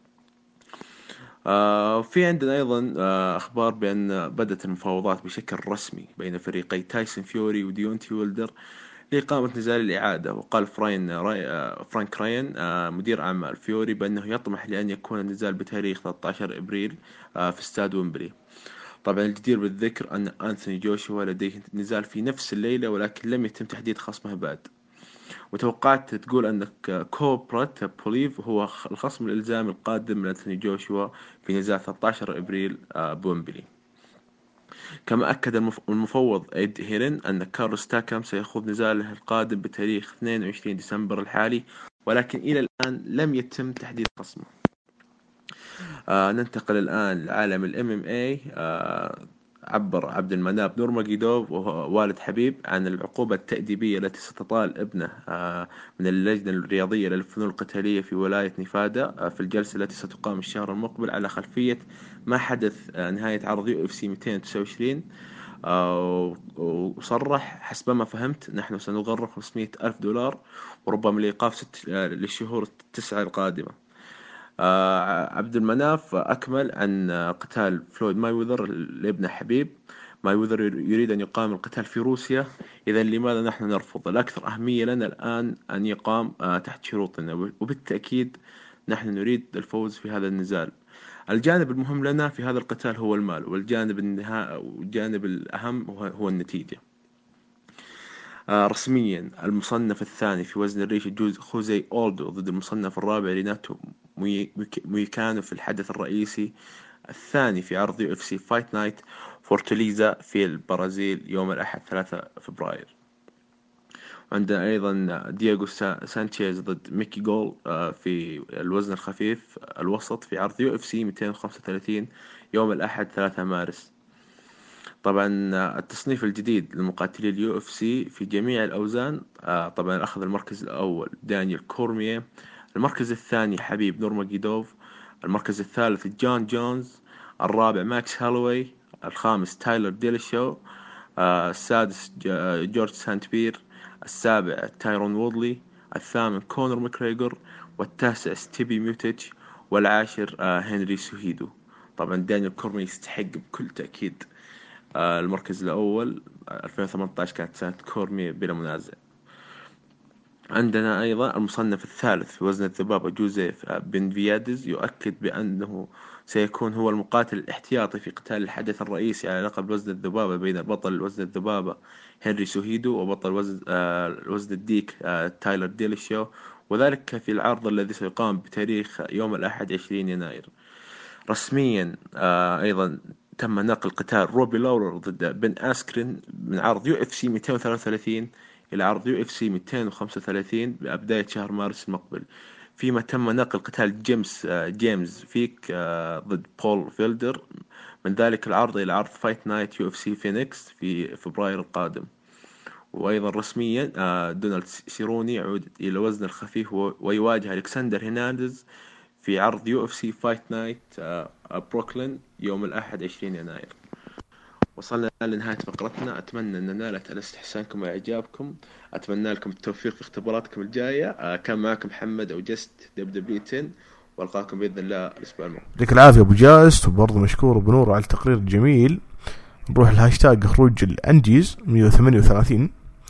في عندنا أيضا أخبار بأن بدأت المفاوضات بشكل رسمي بين فريقي تايسون فيوري وديونتي ويلدر لإقامة نزال الإعادة. وقال فرانك راين مدير أعمال فيوري بأنه يطمح لأن يكون النزال بتاريخ 13 إبريل في استاد ويمبلي. طبعا الجدير بالذكر أن أنثوني جوشوا لديه نزال في نفس الليلة، ولكن لم يتم تحديد خصمه بعد. وتوقعت تقول أن كوبرات بوليف هو الخصم الإلزامي القادم من أنثوني جوشوا في نزال 13 إبريل بويمبلي. كما أكد المفوض إيد هيرن أن كارلوس تاكام سيخوض نزاله القادم بتاريخ 22 ديسمبر الحالي، ولكن إلى الآن لم يتم تحديد خصمه. ننتقل الآن لعالم الMMA. عبر عبد المناب نورماجيدوف وهو والد حبيب عن العقوبة التأديبية التي ستطال ابنه من اللجنة الرياضية للفنون القتالية في ولاية نيفادا في الجلسة التي ستقام الشهر المقبل على خلفية ما حدث نهاية عرض UFC 229. وصرح حسب ما فهمت نحن سنغرم $500,000 وربما لإيقاف للشهور 9 القادمة. عبد المناف أكمل عن قتال فلويد مايوذر لابن حبيب. مايوذر يريد أن يقام القتال في روسيا، إذا لماذا نحن نرفض؟ الأكثر أهمية لنا الآن أن يقام تحت شروطنا، وبالتأكيد نحن نريد الفوز في هذا النزال. الجانب المهم لنا في هذا القتال هو المال، والجانب الأهم هو النتيجة. رسميا المصنف الثاني في وزن الريش خوزي أولدو ضد المصنف الرابع ريناتو مويكانو في الحدث الرئيسي الثاني في عرض UFC فايت نايت فورتاليزا في البرازيل يوم الأحد 3 فبراير. عندنا أيضا دياغو سانشيز ضد ميكي جول في الوزن الخفيف الوسط في عرض UFC 235 يوم الأحد 3 مارس. طبعا التصنيف الجديد للمقاتلي UFC في جميع الأوزان. طبعا أخذ المركز الأول دانيال كورميه، المركز الثاني حبيب نورماجيدوف، المركز الثالث جون جونز، الرابع ماكس هالوي. الخامس تايلر ديلشو. السادس جورج سانت بير. السابع تايرون وودلي. الثامن كونر ماكريغور. والتاسع ستيبي ميوتيتش. والعاشر هنري سوهيدو. طبعا دانيال كورمي يستحق بكل تأكيد المركز الأول. 2018 كانت سنة كورمي بلا منازع. عندنا أيضا المصنف الثالث في وزن الذبابة جوزيف بنفيادز، يؤكد بأنه سيكون هو المقاتل الاحتياطي في قتال الحدث الرئيسي على لقب وزن الذبابة بين بطل وزن الذبابة هنري سوهيدو وبطل وزن الديك تايلر ديلشيو، وذلك في العرض الذي سيقام بتاريخ يوم الأحد 20 يناير. رسميا أيضا تم نقل قتال روبي لورر ضد بن أسكرين من عرض UFC 233 إلى عرض UFC 235 ببداية شهر مارس المقبل، فيما تم نقل قتال جيمس فيك ضد بول فيلدر من ذلك العرض إلى عرض فايت نايت UFC فينيكس في فبراير القادم. وأيضا رسميا دونالد سيروني يعود إلى وزن الخفيف ويواجه ألكسندر هيرنانديز في عرض UFC فايت نايت بروكلين يوم الأحد 20 يناير. وصلنا لنهاية فقرتنا، أتمنى أن نالت على استحسانكم وإعجابكم، أتمنى لكم التوفيق في اختباراتكم الجاية. كان معكم محمد أو جست دبليو 10، والقاكم بإذن الله الأسبوع المقبل. يعطيك العافية أبو جاست، وبرضه مشكور بنور على التقرير الجميل. نروح الهاشتاج خروج الأنجيز 138.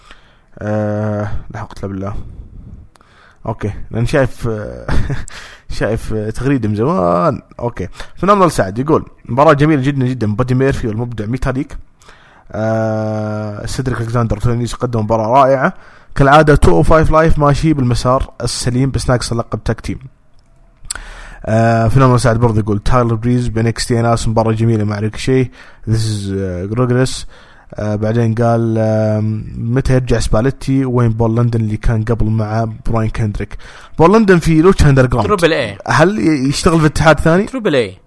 لا حقت له بالله. اوكي لان شايف تغريده من زمان. اوكي فنانال سعد يقول مباراه جميله جدا جدا، بادي ميرفي والمبدع ميتاليك سيدريك الكساندر تونيس قدم مباراه رائعه كالعاده. 205 لايف ماشي بالمسار السليم بس ناقص اللقب تاك تيم. فنانال سعد برضه يقول تايلر بريز بينكس تي ناس مباراه جميله مع ريكشي ذيس جروجريس. بعدين قال متى يرجع سباليتي وين بول لندن اللي كان قبل مع براين كندريك. بول لندن في لوتش اندر جراوند تربل اي، هل يشتغل في اتحاد ثاني؟ تربل اي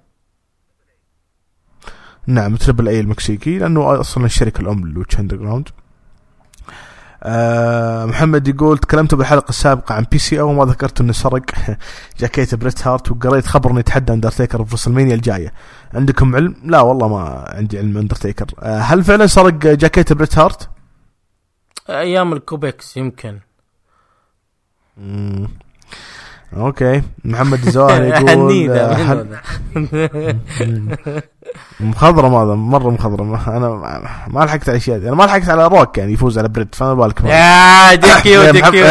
نعم تربل اي المكسيكي لانه اصلا الشركه الام لوتش اندر جراوند. محمد يقول تكلمت بالحلقه السابقه عن PCO وما ذكرت انه سرق جاكيت بريت هارت، وقريت خبر انه يتحدى اندرتيكر في رسلمانيا الجايه. عندكم علم؟ لا والله ما عندي علم اندرتيكر. هل فعلا سرق جاكيت بريت هارت؟ ايام الكوبكس يمكن. اوكي محمد الزواهر يقول مخضرم، هذا مره مخضرم. انا ما لحقت على اشياء، انا ما لحقت على روك يعني يفوز على بريد، فما بالك يا ديكيو.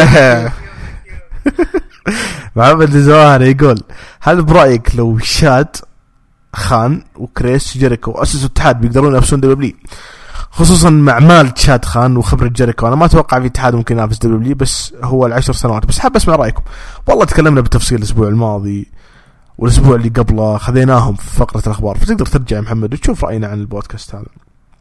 محمد الزواهر يقول هل برايك لو شاد خان وكريس جيريكو اسسوا اتحاد بيقدرون ينافسون دبليو، خصوصا مع مال شاد خان وخبرة جيريكو؟ انا ما اتوقع في اتحاد ممكن ينافس دبليو بس هو ال10 سنوات، بس حاب اسمع رايكم. والله تكلمنا بالتفصيل الاسبوع الماضي والاسبوع اللي قبله خذيناهم في فقرة الاخبار، فتقدر ترجع يا محمد وتشوف راينا عن البودكاست هذا.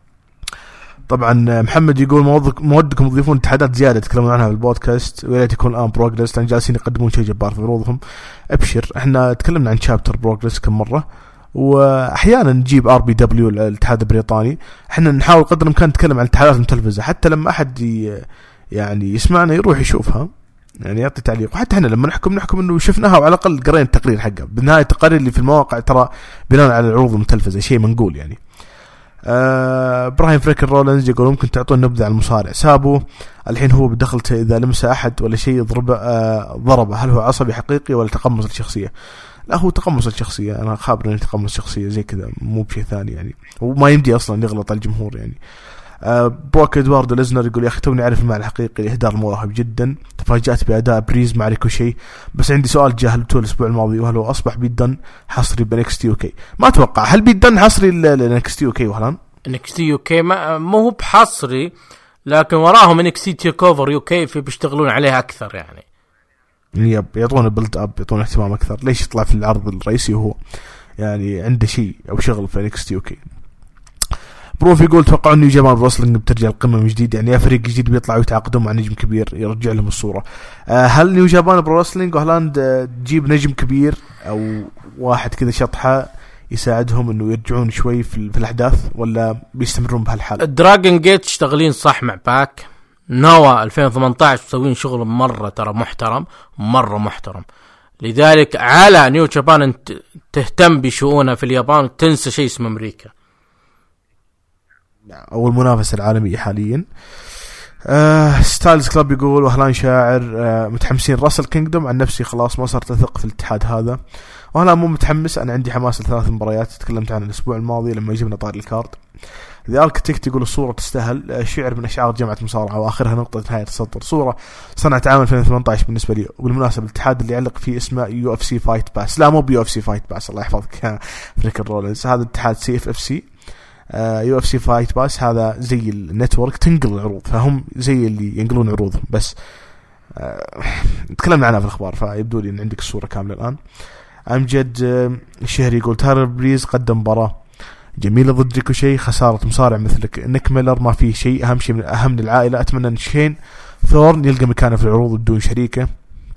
طبعا محمد يقول مودكم تضيفون اتحادات زياده تكلمون عنها في البودكاست، ويا ريت يكون الان بروجرس لان جالسين يقدمون شيء جبار في عروضهم. ابشر، احنا تكلمنا عن شابتر بروجرس كم مره، واحيانا نجيب RBW الاتحاد البريطاني. احنا نحاول قدر الامكان نتكلم عن الاتحادات المتلفزه حتى لما احد يعني يسمعنا يروح يشوفها يعني يعطي تعليق، وحتى احنا لما نحكم انه شفناها وعلى الاقل قرينا التقرير حقه. بالنهايه التقارير اللي في المواقع ترى بناء على العروض المتلفزه شيء منقول يعني. ابراهيم فريكر رولنز يقول ممكن تعطون نبذه عن المصارع سابو الحين هو بدخلته اذا لمس احد ولا شيء ضربه هل هو عصبي حقيقي ولا تقمص الشخصيه؟ لا هو تقمص الشخصيه، انا خابر انه تقمص شخصيه زي كذا مو بشيء ثاني يعني، وما يمدي اصلا يغلط الجمهور يعني. بروك ادواردو ليزنر يقول يا اخي توني اعرف المعنى الحقيقي لاهدار المواهب جدا، تفاجات باداء بريز مع ريكوشي، بس عندي سؤال جاهلته الاسبوع الماضي وهل هو اصبح بيدن حصري بNXT UK؟ ما اتوقع. هل بيدن حصري لNXT UK وهلان؟ NXT UK ما هو بحصري، لكن وراهم NXT TakeOver UK في بيشتغلون عليها اكثر يعني. يب يعطون بلد اب، يعطون اهتمام اكثر. ليش يطلع في العرض الرئيسي وهو يعني عنده شيء او شغل في NXT UK؟ بروف يقول توقعوا انه جماعة الرسلينج بترجع القمة من جديد، يعني يا فريق جديد بيطلعوا يتعاقدون مع نجم كبير يرجع لهم الصورة. هل نيو جابان برو رسلينج وهلاند تجيب نجم كبير او واحد كذا شطحة يساعدهم انه يرجعون شوي في الاحداث، ولا بيستمرون بهالحال؟ الدراجون جيت شغالين صح مع باك نوا 2018 مسوين شغل مرة ترى محترم، مرة محترم. لذلك على نيو جابان أن تهتم بشؤونها في اليابان وتنسى شيء اسمه أمريكا أو المنافسة العالمية حاليا. ستايلز كلاب يقول وهلان شاعر متحمسين راسل كينجدوم. عن نفسي خلاص ما صرت أثق في الاتحاد هذا، وأنا مو متحمس. أنا عندي حماس ل3 مباريات تكلمت عنها الأسبوع الماضي لما يجبنا طار الكارد. ذا الكتيكت يقول الصورة تستاهل، شعر من أشعار جامعة مصارعة وآخرها نقطة نهاية السطر. صورة صنعت عام 2018 بالنسبة لي. وبالمناسبة الاتحاد اللي يعلق فيه اسمه UFC فايت باس، لا مو UFC فايت باس الله يحفظك فريك رولينز، هذا اتحاد CFFC. UFC فايت باس هذا زي النتورك تنقل العروض، فهم زي اللي ينقلون عروضهم بس. تكلمنا عنها في الأخبار، فيبدو لي أن عندك الصورة كاملة الآن. أمجد الشهري يقول تايلر بريز قدم مباراة جميلة ضد ريكوشي، خسارة مصارع مثلك نيك ميلر ما في شيء أهم شيء من أهم العائلة. أتمنى أن شين ثورن يلقى مكانه في العروض بدون شريكه.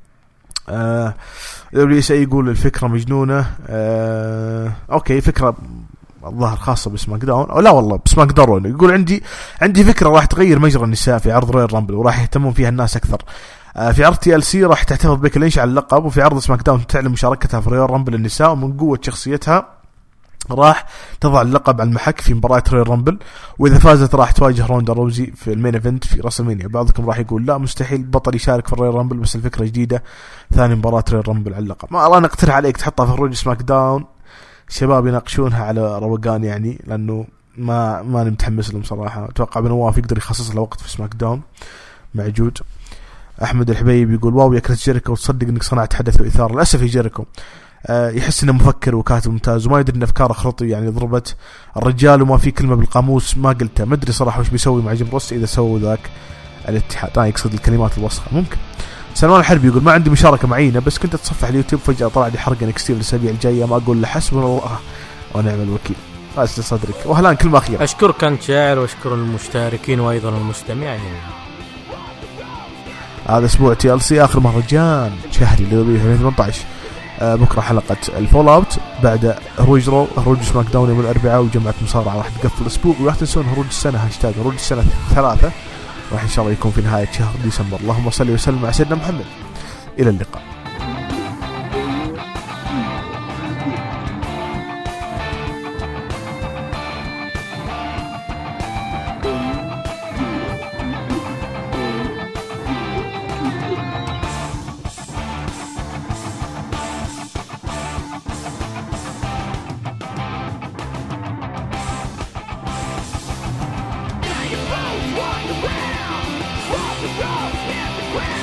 يقول الفكرة مجنونة. أوكي فكرة الظاهر خاصة بسماك داون أو لا والله بسماك داون. يقول عندي فكرة راح تغير مجرى النساء في عرض رويال رامبل وراح يهتمون فيها الناس أكثر. في عرض TLC راح تحتفظ بيكي لينش على اللقب، وفي عرض سماك داون تعلن مشاركتها في رويال رامبل النساء، ومن قوة شخصيتها راح تضع اللقب على المحك في مباراة رويال رامبل، وإذا فازت راح تواجه روندا روزي في المين ايفنت في راسلمانيا. بعضكم راح يقول لا مستحيل بطل يشارك في الرويال رامبل، بس الفكرة جديدة، ثاني مباراة رويال رامبل على اللقب. ما أنا أقترح عليك تحطها في خروج سماك داون، شباب يناقشونها على روقان يعني، لأنه ما متحمس لهم صراحة. أتوقع بنواف يقدر يخصص له وقت في سماك داون موجود. أحمد الحبيب يقول واو يا كريس جيريكو، تصدق إنك صنعت حدث وإثارة. للأسف يا جيريكو يحس إنه مفكر وكاتب ممتاز وما يدري إن أفكاره خرطي، يعني ضربت الرجال وما في كلمة بالقاموس ما قلتها. ما أدري صراحة وش بيسوي مع جيم روس إذا سووا ذاك الاتحاد. يقصد الكلمات الوسخة ممكن. سلمان الحربي يقول ما عندي مشاركة معينة، بس كنت أتصفح اليوتيوب فجأة طلع لي حرق نكستيف الأسابيع الجاية، ما أقول حسبنا الله ونعم الوكيل. أسد صدرك. وهلان كلمة أخيرة. أشكرك أنت شاعر وأشكر المشتركين وأيضا المستمعين. هذا أسبوع TLC آخر مهرجان شهري اللي 2018. بكرة حلقة الفول أوت، بعد هروج سماك داون يوم الأربعاء، وجمعة مصارعة راح تقفل الأسبوع. ولا تنسون هروج السنة هاشتاج هروج السنة 3 راح إن شاء الله يكون في نهاية شهر ديسمبر. اللهم صل وسلم على سيدنا محمد. إلى اللقاء. Walk the ground, walk the road, hit the ground.